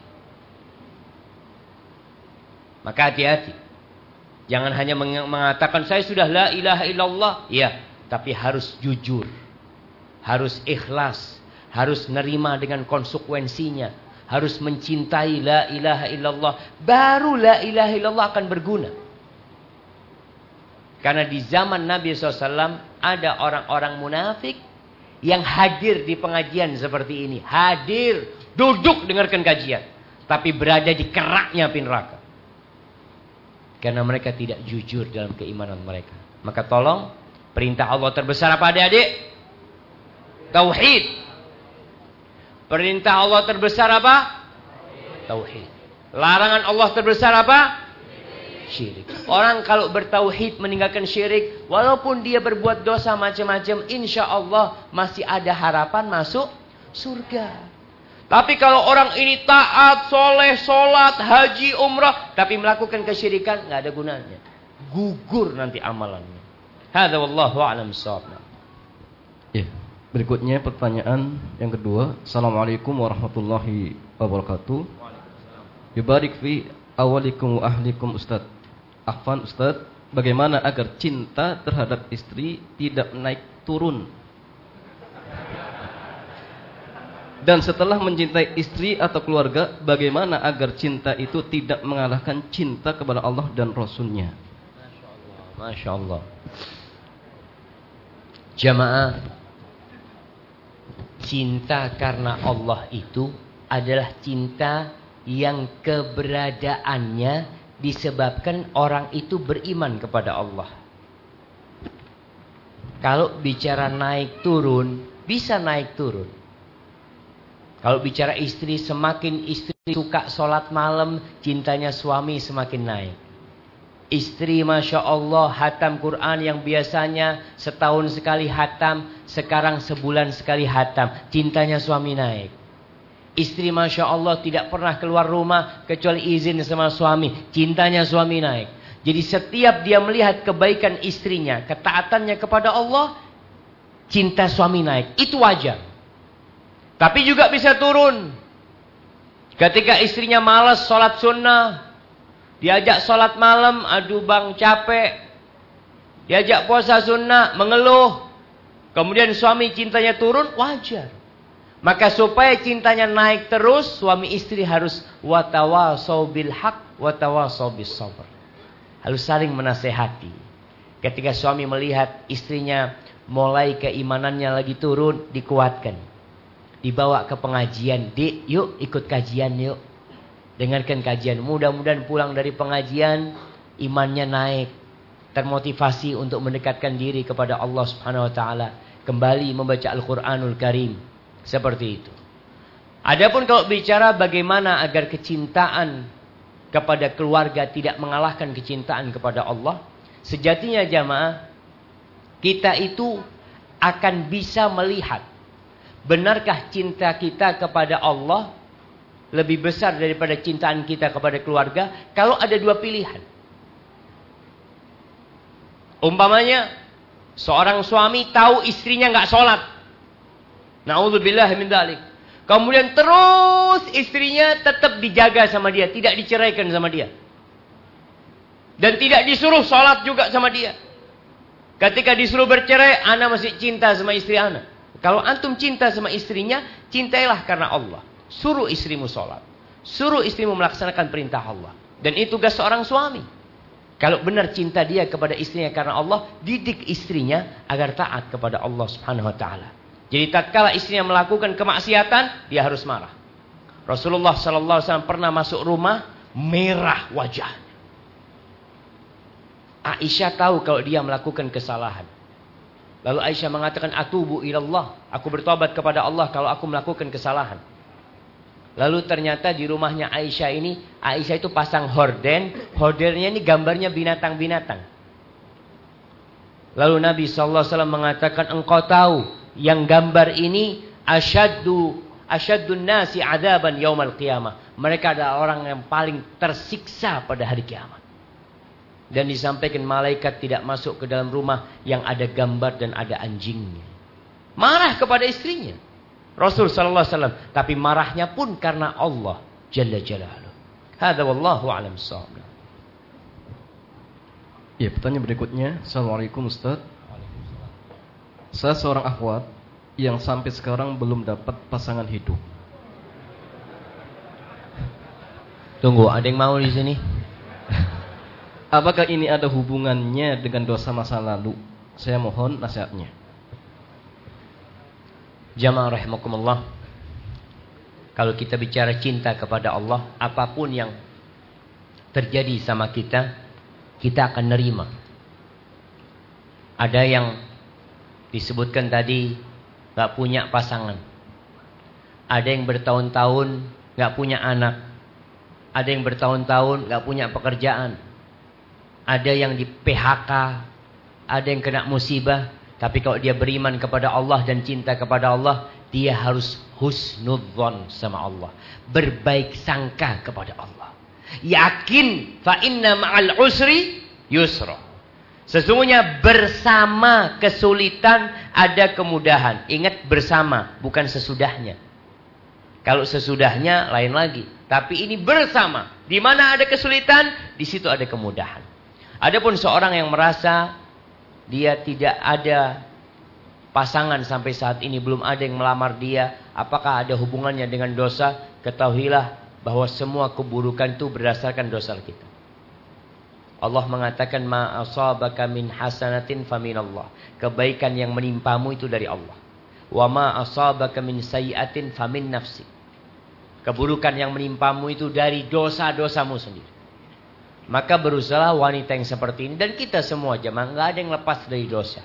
Maka hati-hati. Jangan hanya mengatakan saya sudah la ilaha illallah. Ya, tapi harus jujur. Harus ikhlas. Harus nerima dengan konsekuensinya. Harus mencintai la ilaha illallah. Baru la ilaha illallah akan berguna. Karena di zaman Nabi shallallahu alaihi wasallam ada orang-orang munafik yang hadir di pengajian seperti ini. Hadir, duduk dengarkan kajian. Tapi berada di keraknya api neraka. Karena mereka tidak jujur dalam keimanan mereka. Maka tolong, perintah Allah terbesar apa adik-adik? Tauhid. Perintah Allah terbesar apa? Tauhid. Larangan Allah terbesar apa? Syirik. Orang kalau bertauhid meninggalkan syirik, walaupun dia berbuat dosa macam-macam, insya Allah masih ada harapan masuk surga. Tapi kalau orang ini taat, soleh, solat, haji, umrah, tapi melakukan kesyirikan, nggak ada gunanya. Gugur nanti amalannya. Hadza wallahu a'lam bissawab. Ya, berikutnya pertanyaan yang kedua. Assalamualaikum warahmatullahi wabarakatuh. Yubarik fi awalikum wa ahlikum Ustaz. Afwan Ustaz, bagaimana agar cinta terhadap istri tidak naik turun? Dan setelah mencintai istri atau keluarga, bagaimana agar cinta itu tidak mengalahkan cinta kepada Allah dan Rasulnya? Masya Allah. Jamaah, cinta karena Allah itu adalah cinta yang keberadaannya disebabkan orang itu beriman kepada Allah. Kalau bicara naik turun, bisa naik turun. Kalau bicara istri, semakin istri suka sholat malam, cintanya suami semakin naik. Istri Masya Allah hatam Quran yang biasanya setahun sekali hatam, sekarang sebulan sekali hatam, cintanya suami naik. Istri Masya Allah tidak pernah keluar rumah kecuali izin sama suami, cintanya suami naik. Jadi setiap dia melihat kebaikan istrinya, ketaatannya kepada Allah, cinta suami naik. Itu wajar. Tapi juga bisa turun. Ketika istrinya malas sholat sunnah, diajak sholat malam, aduh bang capek. Diajak puasa sunnah, mengeluh. Kemudian suami cintanya turun, wajar. Maka supaya cintanya naik terus, suami istri harus watawasau bil haq, watawasau bis sabr. Harus saling menasehati. Ketika suami melihat istrinya mulai keimanannya lagi turun, dikuatkan. Dibawa ke pengajian, "Dik, yuk ikut kajian yuk. Dengarkan kajian. Mudah-mudahan pulang dari pengajian imannya naik, termotivasi untuk mendekatkan diri kepada Allah Subhanahu wa taala, kembali membaca Al-Qur'anul Karim." Seperti itu. Adapun kalau bicara bagaimana agar kecintaan kepada keluarga tidak mengalahkan kecintaan kepada Allah, sejatinya jamaah, kita itu akan bisa melihat benarkah cinta kita kepada Allah lebih besar daripada cintaan kita kepada keluarga kalau ada dua pilihan. Umpamanya seorang suami tahu istrinya nggak sholat, Na'udzubillah min dzalik. Kemudian terus istrinya tetap dijaga sama dia, tidak diceraikan sama dia. Dan tidak disuruh sholat juga sama dia. Ketika disuruh bercerai, ana masih cinta sama istri ana. Kalau antum cinta sama istrinya, cintailah karena Allah. Suruh istrimu sholat. Suruh istrimu melaksanakan perintah Allah. Dan itu tugas seorang suami. Kalau benar cinta dia kepada istrinya karena Allah, didik istrinya agar taat kepada Allah Subhanahu wa taala. Jadi tatkala istrinya melakukan kemaksiatan, dia harus marah. Rasulullah sallallahu alaihi wasallam pernah masuk rumah, merah wajahnya. Aisyah tahu kalau dia melakukan kesalahan. Lalu Aisyah mengatakan, atubu ilallah, aku bertobat kepada Allah kalau aku melakukan kesalahan. Lalu ternyata di rumahnya Aisyah ini, Aisyah itu pasang horden, hordennya ini gambarnya binatang-binatang. Lalu Nabi sallallahu alaihi wasallam mengatakan, engkau tahu yang gambar ini asyaddu asyaddun nasi adzaban yaumal qiyamah. Mereka adalah orang yang paling tersiksa pada hari kiamat. Dan disampaikan malaikat tidak masuk ke dalam rumah yang ada gambar dan ada anjingnya. Marah kepada istrinya. Rasul sallallahu alaihi wasallam, tapi marahnya pun karena Allah jalla jalaluhu. Hadza wallahu a'lam bissawab. Ya, pertanyaan berikutnya. Assalamualaikum Ustaz. Saya seorang akhwat yang sampai sekarang belum dapat pasangan hidup. Tunggu, ada yang mau di sini? Apakah ini ada hubungannya dengan dosa masa lalu? Saya mohon nasihatnya. Jamaah rahimakumullah. Kalau kita bicara cinta kepada Allah, apapun yang terjadi sama kita, kita akan nerima. Ada yang disebutkan tadi gak punya pasangan. Ada yang bertahun-tahun gak punya anak. Ada yang bertahun-tahun gak punya pekerjaan. Ada yang di P H K. Ada yang kena musibah. Tapi kalau dia beriman kepada Allah dan cinta kepada Allah, dia harus husnudzon sama Allah. Berbaik sangka kepada Allah. Yakin fa inna ma'al usri yusra. Sesungguhnya bersama kesulitan ada kemudahan. Ingat, bersama, bukan sesudahnya. Kalau sesudahnya lain lagi. Tapi ini bersama. Di mana ada kesulitan, di situ ada kemudahan. Adapun seorang yang merasa dia tidak ada pasangan sampai saat ini, belum ada yang melamar dia, apakah ada hubungannya dengan dosa? Ketahuilah bahwa semua keburukan itu berdasarkan dosa kita. Allah mengatakan, ma asabaka min hasanatin faminallah. Kebaikan yang menimpamu itu dari Allah. Wa ma asabaka min sayyi'atin famin nafsi. Keburukan yang menimpamu itu dari dosa-dosamu sendiri. Maka berusaha wanita yang seperti ini, dan kita semua jemaah, enggak ada yang lepas dari dosa.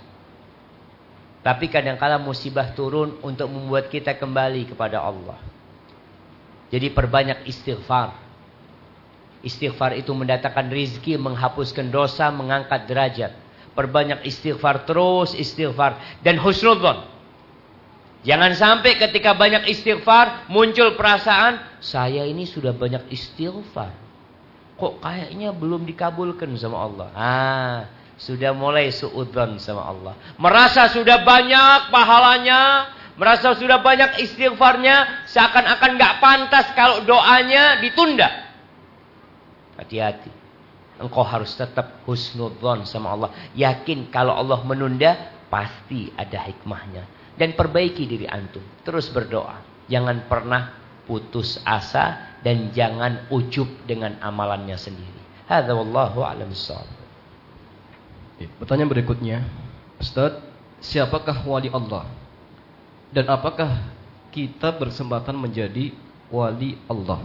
Tapi kadang-kala musibah turun untuk membuat kita kembali kepada Allah. Jadi perbanyak istighfar. Istighfar itu mendatangkan rizki, menghapuskan dosa, mengangkat derajat. Perbanyak istighfar, terus istighfar. Dan husnudzon. Jangan sampai ketika banyak istighfar, muncul perasaan, saya ini sudah banyak istighfar. Kok kayaknya belum dikabulkan sama Allah. Ah, sudah mulai suudzon sama Allah. Merasa sudah banyak pahalanya, merasa sudah banyak istighfarnya, seakan-akan gak pantas kalau doanya ditunda. Hati-hati. Engkau harus tetap husnudzon sama Allah. Yakin kalau Allah menunda, pasti ada hikmahnya. Dan perbaiki diri antum. Terus berdoa. Jangan pernah putus asa dan jangan ujub dengan amalannya sendiri. Hadza wallahu a'lam bissawab. Pertanyaan berikutnya, Ustaz, siapakah wali Allah? Dan apakah kita bersempatan menjadi wali Allah?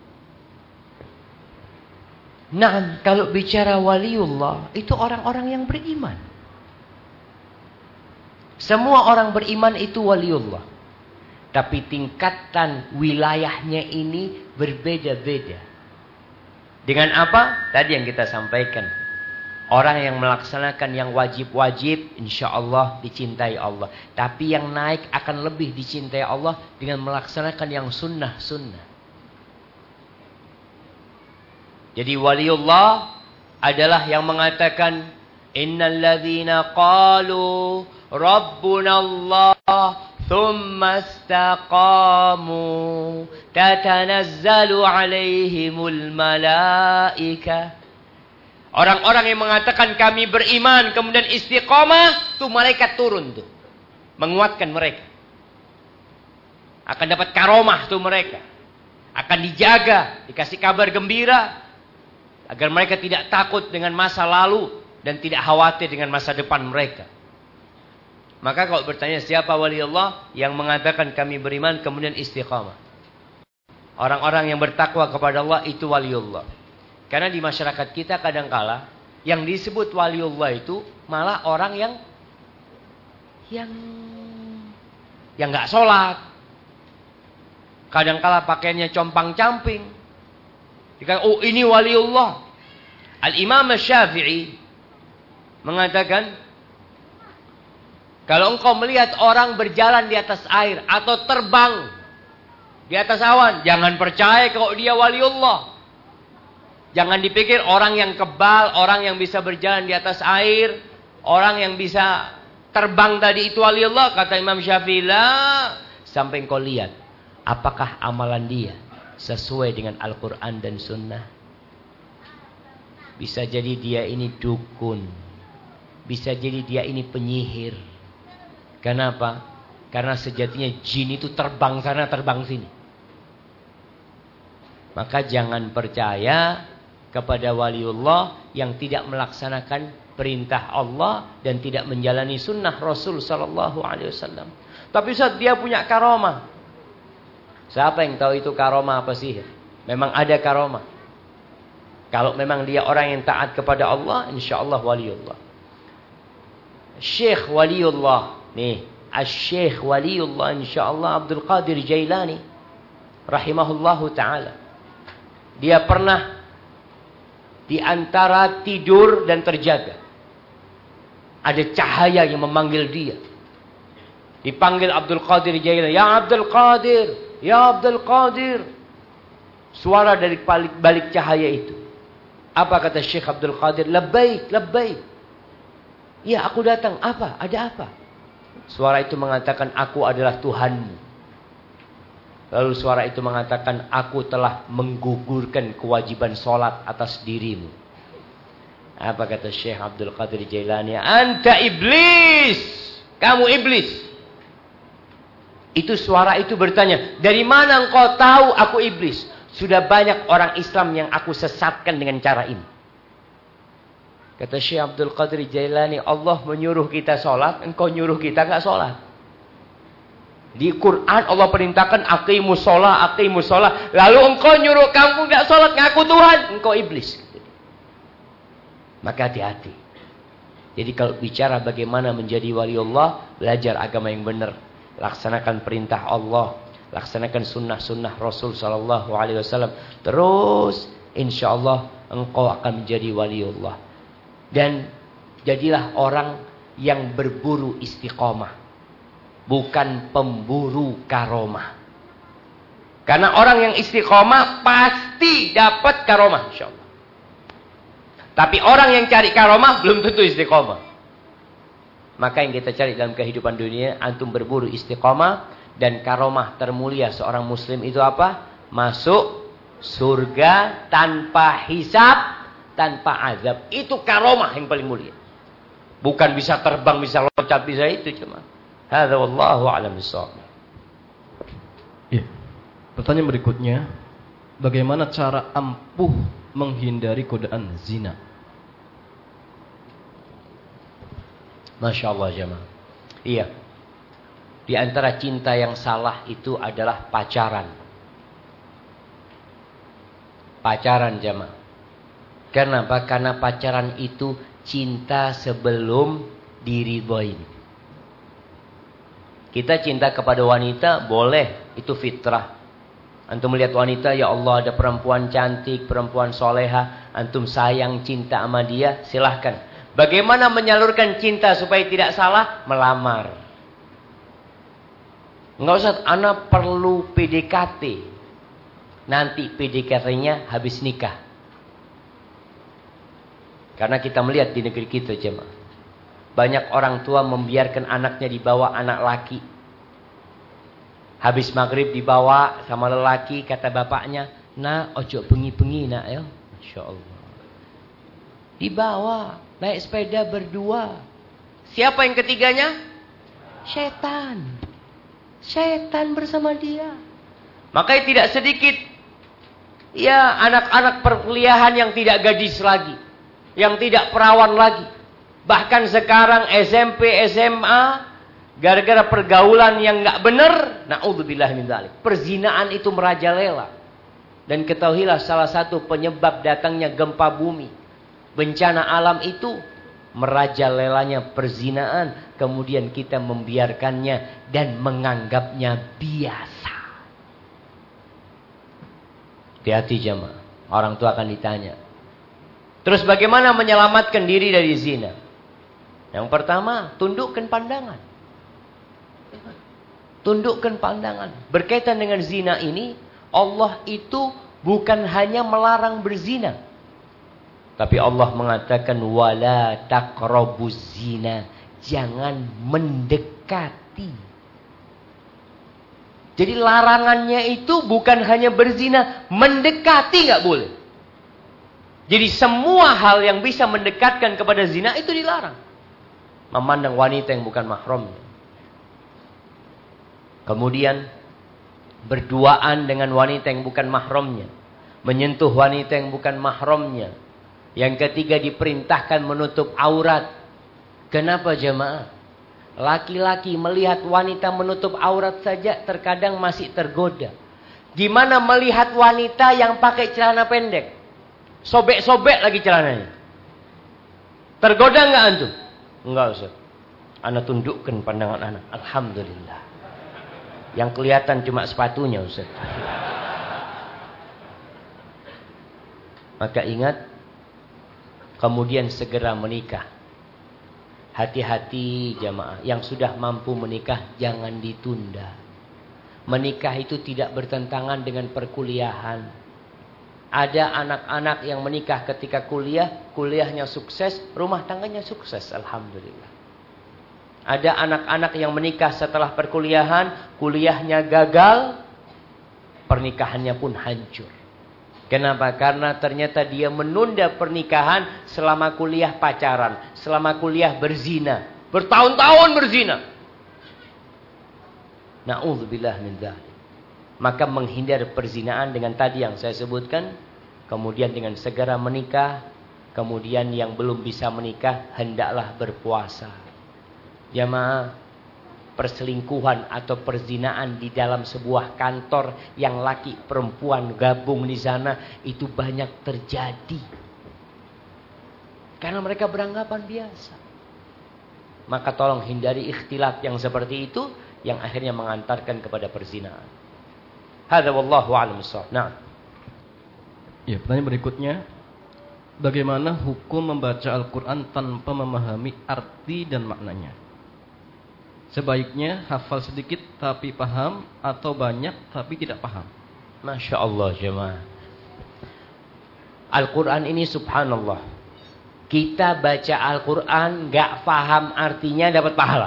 Nah, kalau bicara waliullah, itu orang-orang yang beriman. Semua orang beriman itu waliullah. Tapi tingkatan wilayahnya ini berbeda-beda. Dengan apa? Tadi yang kita sampaikan. Orang yang melaksanakan yang wajib-wajib, insya Allah dicintai Allah. Tapi yang naik akan lebih dicintai Allah dengan melaksanakan yang sunnah-sunnah. Jadi waliullah adalah yang mengatakan innal ladzina qalu rabbuna Allah thumma istaqamu tatanazzalu alaihimul malaika. Orang-orang yang mengatakan kami beriman kemudian istiqamah, tuh malaikat turun tuh, menguatkan mereka. Akan dapat karomah tuh mereka. Akan dijaga, dikasih kabar gembira agar mereka tidak takut dengan masa lalu dan tidak khawatir dengan masa depan mereka. Maka kalau bertanya siapa wali Allah yang mengatakan kami beriman kemudian istiqamah, orang-orang yang bertakwa kepada Allah itu waliullah. Karena di masyarakat kita kadangkala yang disebut waliullah itu malah orang yang yang yang nggak sholat. Kadangkala pakaiannya compang-camping. Dikatakan, oh ini waliullah. Al-Imam Syafi'i mengatakan, kalau engkau melihat orang berjalan di atas air atau terbang di atas awan, jangan percaya kalau dia waliullah. Jangan dipikir orang yang kebal, orang yang bisa berjalan di atas air, orang yang bisa terbang tadi itu waliullah. Kata Imam Syafi'i, lah, sampai engkau lihat apakah amalan dia sesuai dengan Al-Quran dan Sunnah. Bisa jadi dia ini dukun, bisa jadi dia ini penyihir. Kenapa? Karena sejatinya jin itu terbang sana terbang sini. Maka jangan percaya kepada waliullah yang tidak melaksanakan perintah Allah dan tidak menjalani sunnah Rasul sallallahu alaihi wasallam. Tapi Ustaz, dia punya karomah. Siapa yang tahu itu karomah apa sihir? Memang ada karomah. Kalau memang dia orang yang taat kepada Allah, insyaallah waliullah. Syekh waliullah nih, Asy-Syaikh waliullah insyaallah Abdul Qadir Jailani rahimahullahu taala. Dia pernah di antara tidur dan terjaga, ada cahaya yang memanggil dia. Dipanggil Abdul Qadir Jailani, ya Abdul Qadir, ya Abdul Qadir. Suara dari balik, balik cahaya itu. Apa kata Syekh Abdul Qadir? Labbaik, labbaik. Ya, aku datang. Apa? Ada apa? Suara itu mengatakan, aku adalah Tuhanmu. Lalu suara itu mengatakan, aku telah menggugurkan kewajiban sholat atas dirimu. Apa kata Syekh Abdul Qadir Jailani? Anta iblis. Kamu iblis. Itu suara itu bertanya, dari mana engkau tahu aku iblis? Sudah banyak orang Islam yang aku sesatkan dengan cara ini. Kata Syekh Abdul Qadir Jailani, Allah menyuruh kita sholat, engkau nyuruh kita nggak sholat. Di Quran Allah perintahkan aqimus sholat, aqimus sholat. Lalu engkau nyuruh kamu nggak sholat, ngaku Tuhan, engkau iblis. Maka hati-hati. Jadi kalau bicara bagaimana menjadi waliullah, belajar agama yang benar, laksanakan perintah Allah, laksanakan sunnah-sunnah Rasul Sallallahu Alaihi Wasallam. Terus, insya Allah engkau akan menjadi waliullah. Dan jadilah orang yang berburu istiqomah, bukan pemburu karomah. Karena orang yang istiqomah pasti dapat karomah, insya Allah. Tapi orang yang cari karomah belum tentu istiqomah. Maka yang kita cari dalam kehidupan dunia, antum berburu istiqomah. Dan karomah termulia seorang muslim itu apa? Masuk surga tanpa hisab, tanpa azab. Itu karomah yang paling mulia. Bukan bisa terbang, bisa loncat, bisa itu cuma. Hadza wallahu a'lam bissawab. Ya. Pertanyaan berikutnya, bagaimana cara ampuh menghindari godaan zina? Masya Allah jemaah. Iya. Di antara cinta yang salah itu adalah pacaran. Pacaran jemaah. Karena apa? Karena pacaran itu cinta sebelum diridhoin. Kita cinta kepada wanita boleh, itu fitrah. Antum melihat wanita, ya Allah ada perempuan cantik, perempuan soleha, antum sayang cinta sama dia, silahkan. Bagaimana menyalurkan cinta supaya tidak salah? Melamar. Enggak usah, anak perlu P D K T. Nanti P D K T-nya habis nikah. Karena kita melihat di negeri kita jemaah, banyak orang tua membiarkan anaknya dibawa anak laki. Habis maghrib dibawa sama lelaki, kata bapaknya, "Nak, ojo bengi-bengi nak ya." Masya Allah. Dibawa, naik sepeda berdua. Siapa yang ketiganya? Setan. Setan bersama dia. Makanya tidak sedikit ya anak-anak perkuliahan yang tidak gadis lagi, yang tidak perawan lagi. Bahkan sekarang S M P, S M A, gara-gara pergaulan yang nggak benar, naudzubillah min dzalik. Perzinaan itu merajalela. Dan ketahuilah salah satu penyebab datangnya gempa bumi, bencana alam itu merajalelanya perzinaan, kemudian kita membiarkannya dan menganggapnya biasa. Hati-hati jemaah, orang tua akan ditanya. Terus bagaimana menyelamatkan diri dari zina? Yang pertama, tundukkan pandangan. Tundukkan pandangan. Berkaitan dengan zina ini, Allah itu bukan hanya melarang berzina, tapi Allah mengatakan wala taqrabuz zina, jangan mendekati. Jadi larangannya itu bukan hanya berzina, mendekati nggak boleh. Jadi semua hal yang bisa mendekatkan kepada zina itu dilarang. Memandang wanita yang bukan mahramnya. Kemudian berduaan dengan wanita yang bukan mahramnya, menyentuh wanita yang bukan mahramnya. Yang ketiga, diperintahkan menutup aurat. Kenapa jemaah? Laki-laki melihat wanita menutup aurat saja terkadang masih tergoda. Gimana melihat wanita yang pakai celana pendek? Sobek-sobek lagi celananya. Tergoda enggak antum? Enggak, Ustaz. Ana tundukkan pandangan anak. Alhamdulillah. Yang kelihatan cuma sepatunya, Ustaz. Maka ingat, kemudian segera menikah. Hati-hati jamaah, yang sudah mampu menikah jangan ditunda. Menikah itu tidak bertentangan dengan perkuliahan. Ada anak-anak yang menikah ketika kuliah, kuliahnya sukses, rumah tangganya sukses, alhamdulillah. Ada anak-anak yang menikah setelah perkuliahan, kuliahnya gagal, pernikahannya pun hancur. Kenapa? Karena ternyata dia menunda pernikahan selama kuliah pacaran, selama kuliah berzina, bertahun-tahun berzina. Na'udzubillah min dzalik. Maka menghindar perzinaan dengan tadi yang saya sebutkan, kemudian dengan segera menikah, kemudian yang belum bisa menikah hendaklah berpuasa. Jamaah, perselingkuhan atau perzinaan di dalam sebuah kantor yang laki perempuan gabung di sana itu banyak terjadi. Karena mereka beranggapan biasa. Maka tolong hindari ikhtilat yang seperti itu yang akhirnya mengantarkan kepada perzinaan. Hadza wallahu a'lam bissawab. Nah. Ya, pertanyaan berikutnya, bagaimana hukum membaca Al-Qur'an tanpa memahami arti dan maknanya? Sebaiknya hafal sedikit tapi paham, atau banyak tapi tidak paham? Masya Allah jemaah. Al-Quran ini subhanallah. Kita baca Al-Quran gak paham artinya dapat pahala.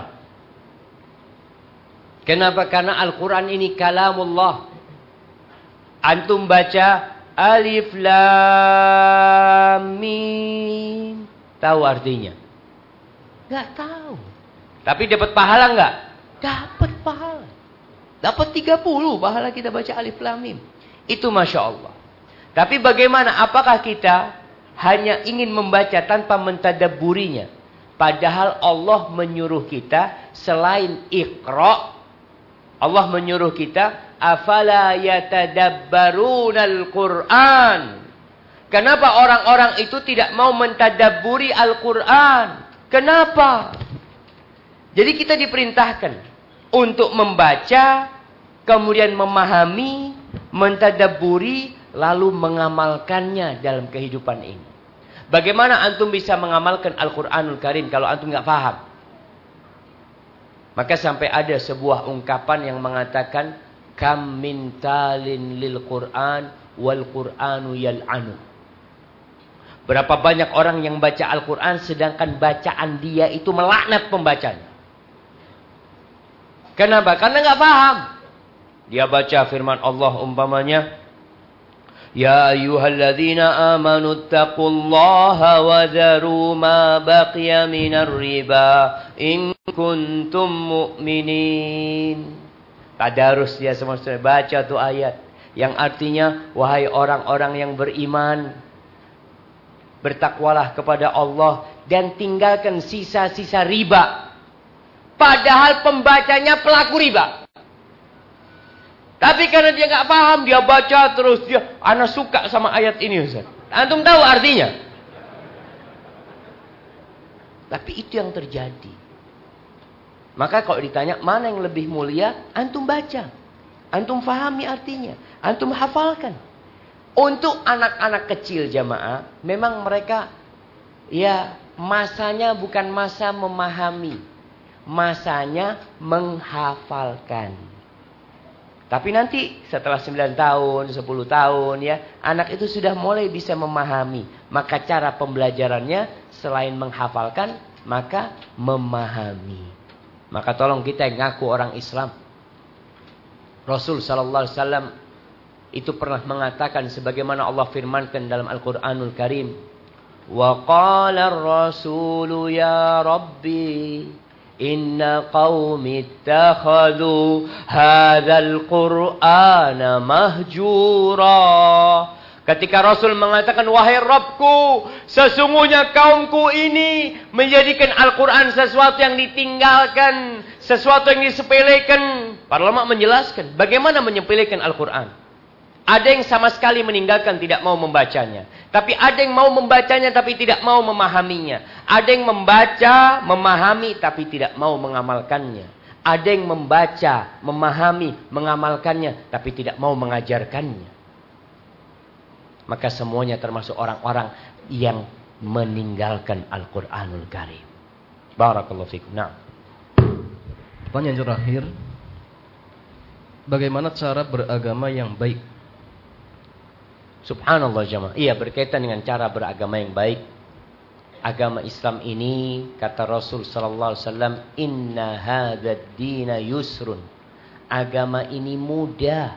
Kenapa? Karena Al-Quran ini kalamullah. Antum baca Alif Lam Mim, tahu artinya? Gak tahu. Tapi dapat pahala enggak? Dapat pahala. Dapat tiga puluh pahala kita baca Alif Lam Mim. Itu Masya Allah. Tapi bagaimana? Apakah kita hanya ingin membaca tanpa mentadabburinya? Padahal Allah menyuruh kita selain Iqra, Allah menyuruh kita afala yatadabbarunal Qur'an. Kenapa orang-orang itu tidak mau mentadabburi Al-Qur'an? Kenapa? Jadi kita diperintahkan untuk membaca, kemudian memahami, mentadabburi, lalu mengamalkannya dalam kehidupan ini. Bagaimana antum bisa mengamalkan Al-Qur'anul Karim kalau antum nggak paham? Maka sampai ada sebuah ungkapan yang mengatakan kam min talin lil Qur'an wal Qur'anu yal'anu. Berapa banyak orang yang baca Al-Qur'an sedangkan bacaan dia itu melaknat pembacanya. Kenapa? Karena nggak paham. Dia baca firman Allah umpamanya, Ya ayyuhalladzina amanu taqullaha wa dharu ma baqiya minar riba in kuntum mu'minin. Tadarus dia semua baca tuh ayat yang artinya, wahai orang-orang yang beriman, bertakwalah kepada Allah dan tinggalkan sisa-sisa riba. Padahal pembacanya pelaku riba. Tapi karena dia nggak paham, dia baca terus, dia, ana suka sama ayat ini Ustaz. Antum tahu artinya? Tapi itu yang terjadi. Maka kalau ditanya mana yang lebih mulia, antum baca. Antum fahami artinya. Antum hafalkan. Untuk anak-anak kecil jamaah, memang mereka ya masanya bukan masa memahami. Masanya menghafalkan. Tapi nanti setelah sembilan tahun, sepuluh tahun ya, anak itu sudah mulai bisa memahami. Maka cara pembelajarannya selain menghafalkan, maka memahami. Maka tolong kita yang ngaku orang Islam. Rasul sallallahu alaihi wasallam itu pernah mengatakan sebagaimana Allah firmankan dalam Al-Qur'anul Karim. Wa qala ar-rasulu ya Rabbi Inna qaumi ittakhadhu hadzal qur'ana mahjura. Ketika Rasul mengatakan, wahai Rabbku, sesungguhnya kaumku ini menjadikan Al-Quran sesuatu yang ditinggalkan, sesuatu yang disepelekan. Para ulama menjelaskan bagaimana menyepelekan Al-Quran. Ada yang sama sekali meninggalkan, tidak mau membacanya. Tapi ada yang mau membacanya tapi tidak mau memahaminya. Ada yang membaca, memahami tapi tidak mau mengamalkannya. Ada yang membaca, memahami, mengamalkannya tapi tidak mau mengajarkannya. Maka semuanya termasuk orang-orang yang meninggalkan Al-Quranul Karim. Barakallahu fikum. Nah. Pertanyaan terakhir. Bagaimana cara beragama yang baik? Subhanallah jamaah. Iya, berkaitan dengan cara beragama yang baik. Agama Islam ini, kata Rasul sallallahu alaihi wasallam, inna hadzal dina yusrun. Agama ini mudah.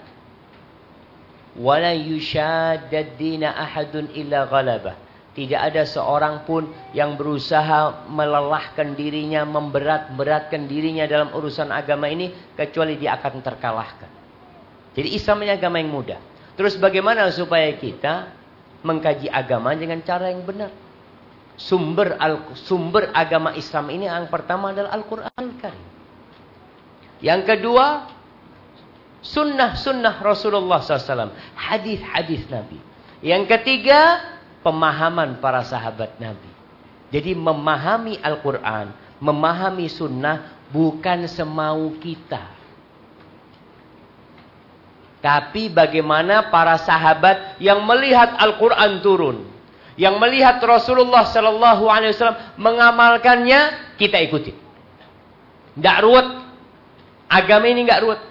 Wala yushaddad dina ahadun illa ghalabah. Tidak ada seorang pun yang berusaha melelahkan dirinya, memberat-beratkan dirinya dalam urusan agama ini, kecuali dia akan terkalahkan. Jadi Islam ini agama yang mudah. Terus bagaimana supaya kita mengkaji agama dengan cara yang benar? Sumber al, sumber agama Islam ini yang pertama adalah Al-Quran Karim. Yang kedua, sunnah-sunnah Rasulullah sallallahu alaihi wasallam. Hadis-hadis Nabi. Yang ketiga, pemahaman para sahabat Nabi. Jadi memahami Al-Quran, memahami sunnah bukan semau kita. Tapi bagaimana para sahabat yang melihat Al-Quran turun, yang melihat Rasulullah sallallahu alaihi wasallam mengamalkannya, kita ikuti. Tidak ruwet. Agama ini tidak ruwet.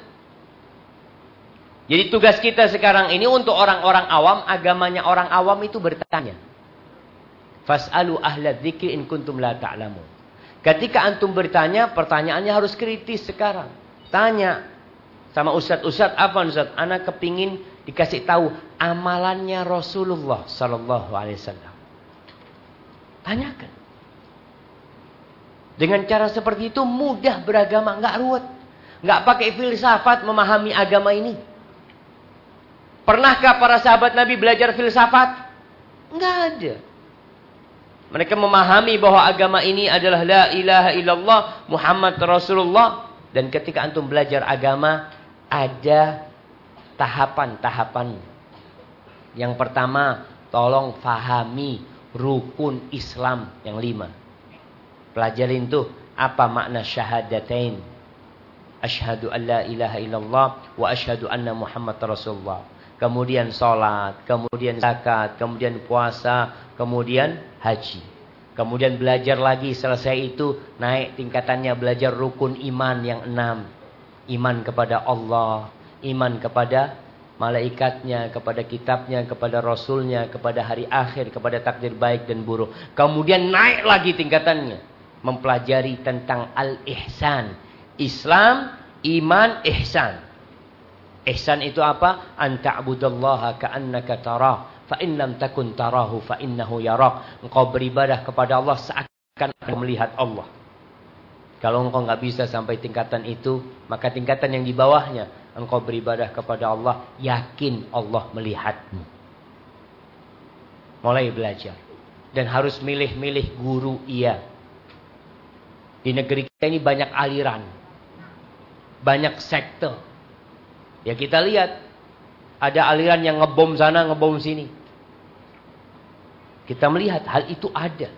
Jadi tugas kita sekarang ini untuk orang-orang awam, agamanya orang awam itu bertanya. Fas'alu ahla dzikri in kuntum la ta'lamun. Ketika antum bertanya, pertanyaannya harus kritis sekarang. Tanya. Sama ustaz-ustaz, apa ustaz? Anak kepingin dikasih tahu amalannya Rasulullah sallallahu alaihi wasallam. Tanyakan. Dengan cara seperti itu mudah beragama, enggak ruwet. Enggak pakai filsafat memahami agama ini. Pernahkah para sahabat Nabi belajar filsafat? Enggak ada. Mereka memahami bahwa agama ini adalah la ilaha illallah Muhammad Rasulullah. Dan ketika antum belajar agama, ada tahapan-tahapan. Yang pertama, tolong fahami rukun Islam yang lima. Pelajarin tuh apa makna syahadatain. Asyhadu an la ilaha illallah wa asyhadu anna Muhammad Rasulullah. Kemudian sholat, kemudian zakat, kemudian puasa, kemudian haji. Kemudian belajar lagi, selesai itu naik tingkatannya belajar rukun iman yang enam. Iman kepada Allah, iman kepada malaikatnya, kepada kitabnya, kepada rasulnya, kepada hari akhir, kepada takdir baik dan buruk. Kemudian naik lagi tingkatannya, mempelajari tentang al-ihsan. Islam, iman, ihsan. Ihsan itu apa? An ta'budallaha ka'annaka tarah, fa in lam takun tarahu fa innahu yarak. Engkau beribadah kepada Allah seakan melihat Allah. Kalau engkau nggak bisa sampai tingkatan itu, maka tingkatan yang di bawahnya, engkau beribadah kepada Allah, yakin Allah melihatmu. Mulai belajar. Dan harus milih-milih guru, iya. Di negeri kita ini banyak aliran. Banyak sekte. Ya kita lihat. Ada aliran yang ngebom sana, ngebom sini. Kita melihat hal itu ada.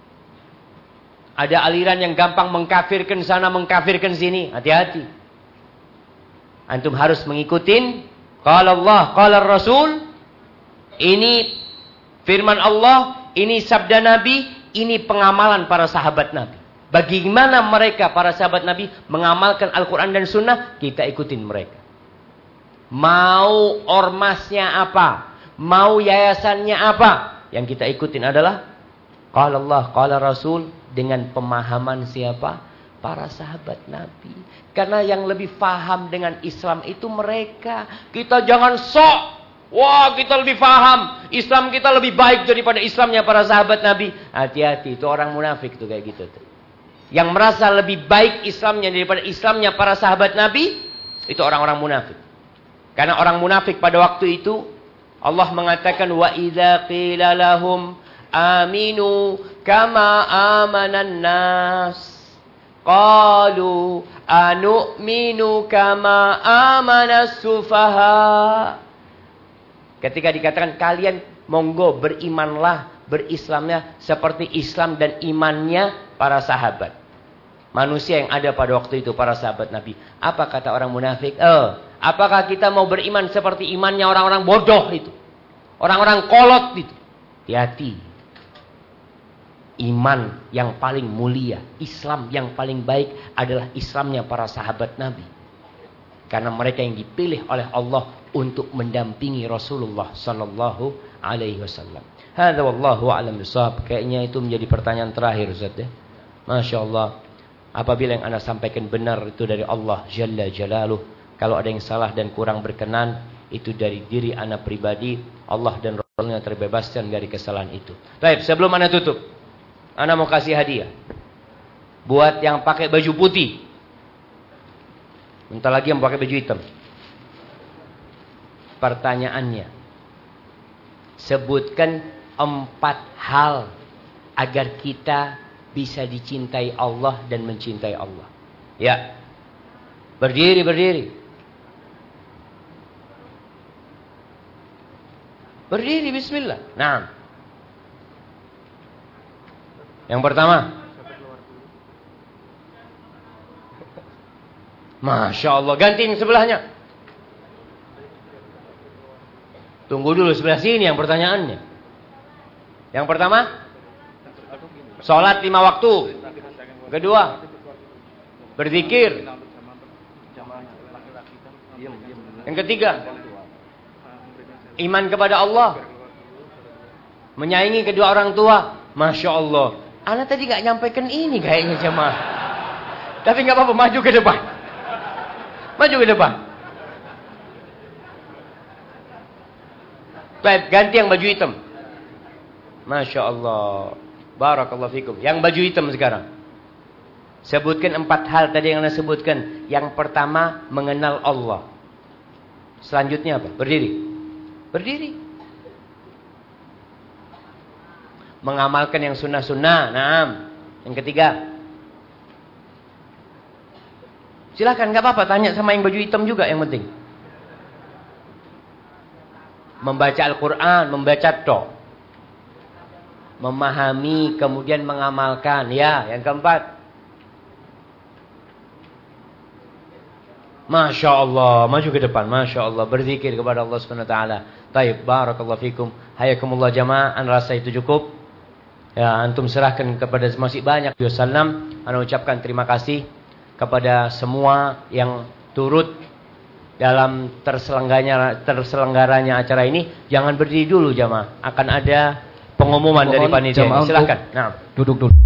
Ada aliran yang gampang mengkafirkan sana, mengkafirkan sini. Hati-hati. Antum harus mengikutin. Qala Allah, qala Rasul. Ini firman Allah, ini sabda Nabi, ini pengamalan para sahabat Nabi. Bagaimana mereka, para sahabat Nabi, mengamalkan Al-Quran dan Sunnah, kita ikutin mereka. Mau ormasnya apa? Mau yayasannya apa? Yang kita ikutin adalah Qala Allah, qala Rasul, dengan pemahaman siapa? Para sahabat Nabi. Karena yang lebih paham dengan Islam itu mereka. Kita jangan sok. Wah, kita lebih paham. Islam kita lebih baik daripada Islamnya para sahabat Nabi. Hati-hati, itu orang munafik tuh kayak gitu tuh. Yang merasa lebih baik Islamnya daripada Islamnya para sahabat Nabi, itu orang-orang munafik. Karena orang munafik pada waktu itu Allah mengatakan wa idza qila lahum aminu kama amanan nas qalu anu'minu kama amanas sufaha. Ketika dikatakan kalian monggo berimanlah, berislamnya seperti Islam dan imannya para sahabat. Manusia yang ada pada waktu itu, para sahabat Nabi. Apa kata orang munafik? Oh, apakah kita mau beriman seperti imannya orang-orang bodoh itu? Orang-orang kolot itu. Hati-hati. Iman yang paling mulia, Islam yang paling baik adalah Islamnya para sahabat Nabi. Karena mereka yang dipilih oleh Allah untuk mendampingi Rasulullah sallallahu alaihi wasallam. Hadza wallahu a'lam bishawab. Kayaknya itu menjadi pertanyaan terakhir, Ustaz ya. Masya Allah. Apabila yang Anda sampaikan benar itu dari Allah Jalla Jalaluh. Kalau ada yang salah dan kurang berkenan, itu dari diri Anda pribadi. Allah dan Rasulnya terbebaskan dari kesalahan itu. Baik, sebelum Anda tutup, Anda mau kasih hadiah. Buat yang pakai baju putih. Bentar lagi yang pakai baju hitam. Pertanyaannya, sebutkan empat hal agar kita bisa dicintai Allah dan mencintai Allah. Ya. Berdiri, berdiri. Berdiri, bismillah. Nah. Yang pertama. Masya Allah. Ganti yang sebelahnya. Tunggu dulu sebelah sini yang pertanyaannya. Yang pertama. Sholat lima waktu. Kedua. Berzikir. Yang ketiga. Iman kepada Allah. Menyayangi kedua orang tua. Masya Allah. Ana tadi gak nyampaikan ini kayaknya jemaah. Tapi gak apa-apa, maju ke depan. Maju ke depan. Baik, ganti yang baju hitam. Masya Allah. Barakallahu fikum. Yang baju hitam sekarang. Sebutkan empat hal tadi yang Anda sebutkan. Yang pertama, mengenal Allah. Selanjutnya apa? Berdiri. Berdiri. Mengamalkan yang sunnah-sunnah. Naam. Yang ketiga. Silakan, nggak apa-apa. Tanya sama yang baju hitam juga yang penting. Membaca Al-Quran, membaca tok. Memahami, kemudian mengamalkan. Ya, yang keempat. Masya Allah. Maju ke depan. Masya Allah. Berzikir kepada Allah subhanahu wa taala. Taib. Barakallahu fikum. Hayakumullah jamaah. Anda rasa itu cukup? Ya, antum serahkan kepada masih banyak. Wasallam. Anda ucapkan terima kasih kepada semua yang turut dalam terselenggaranya, terselenggaranya acara ini. Jangan berdiri dulu jamaah. Akan ada pengumuman dari panitia. Silakan. Nah, duduk dulu.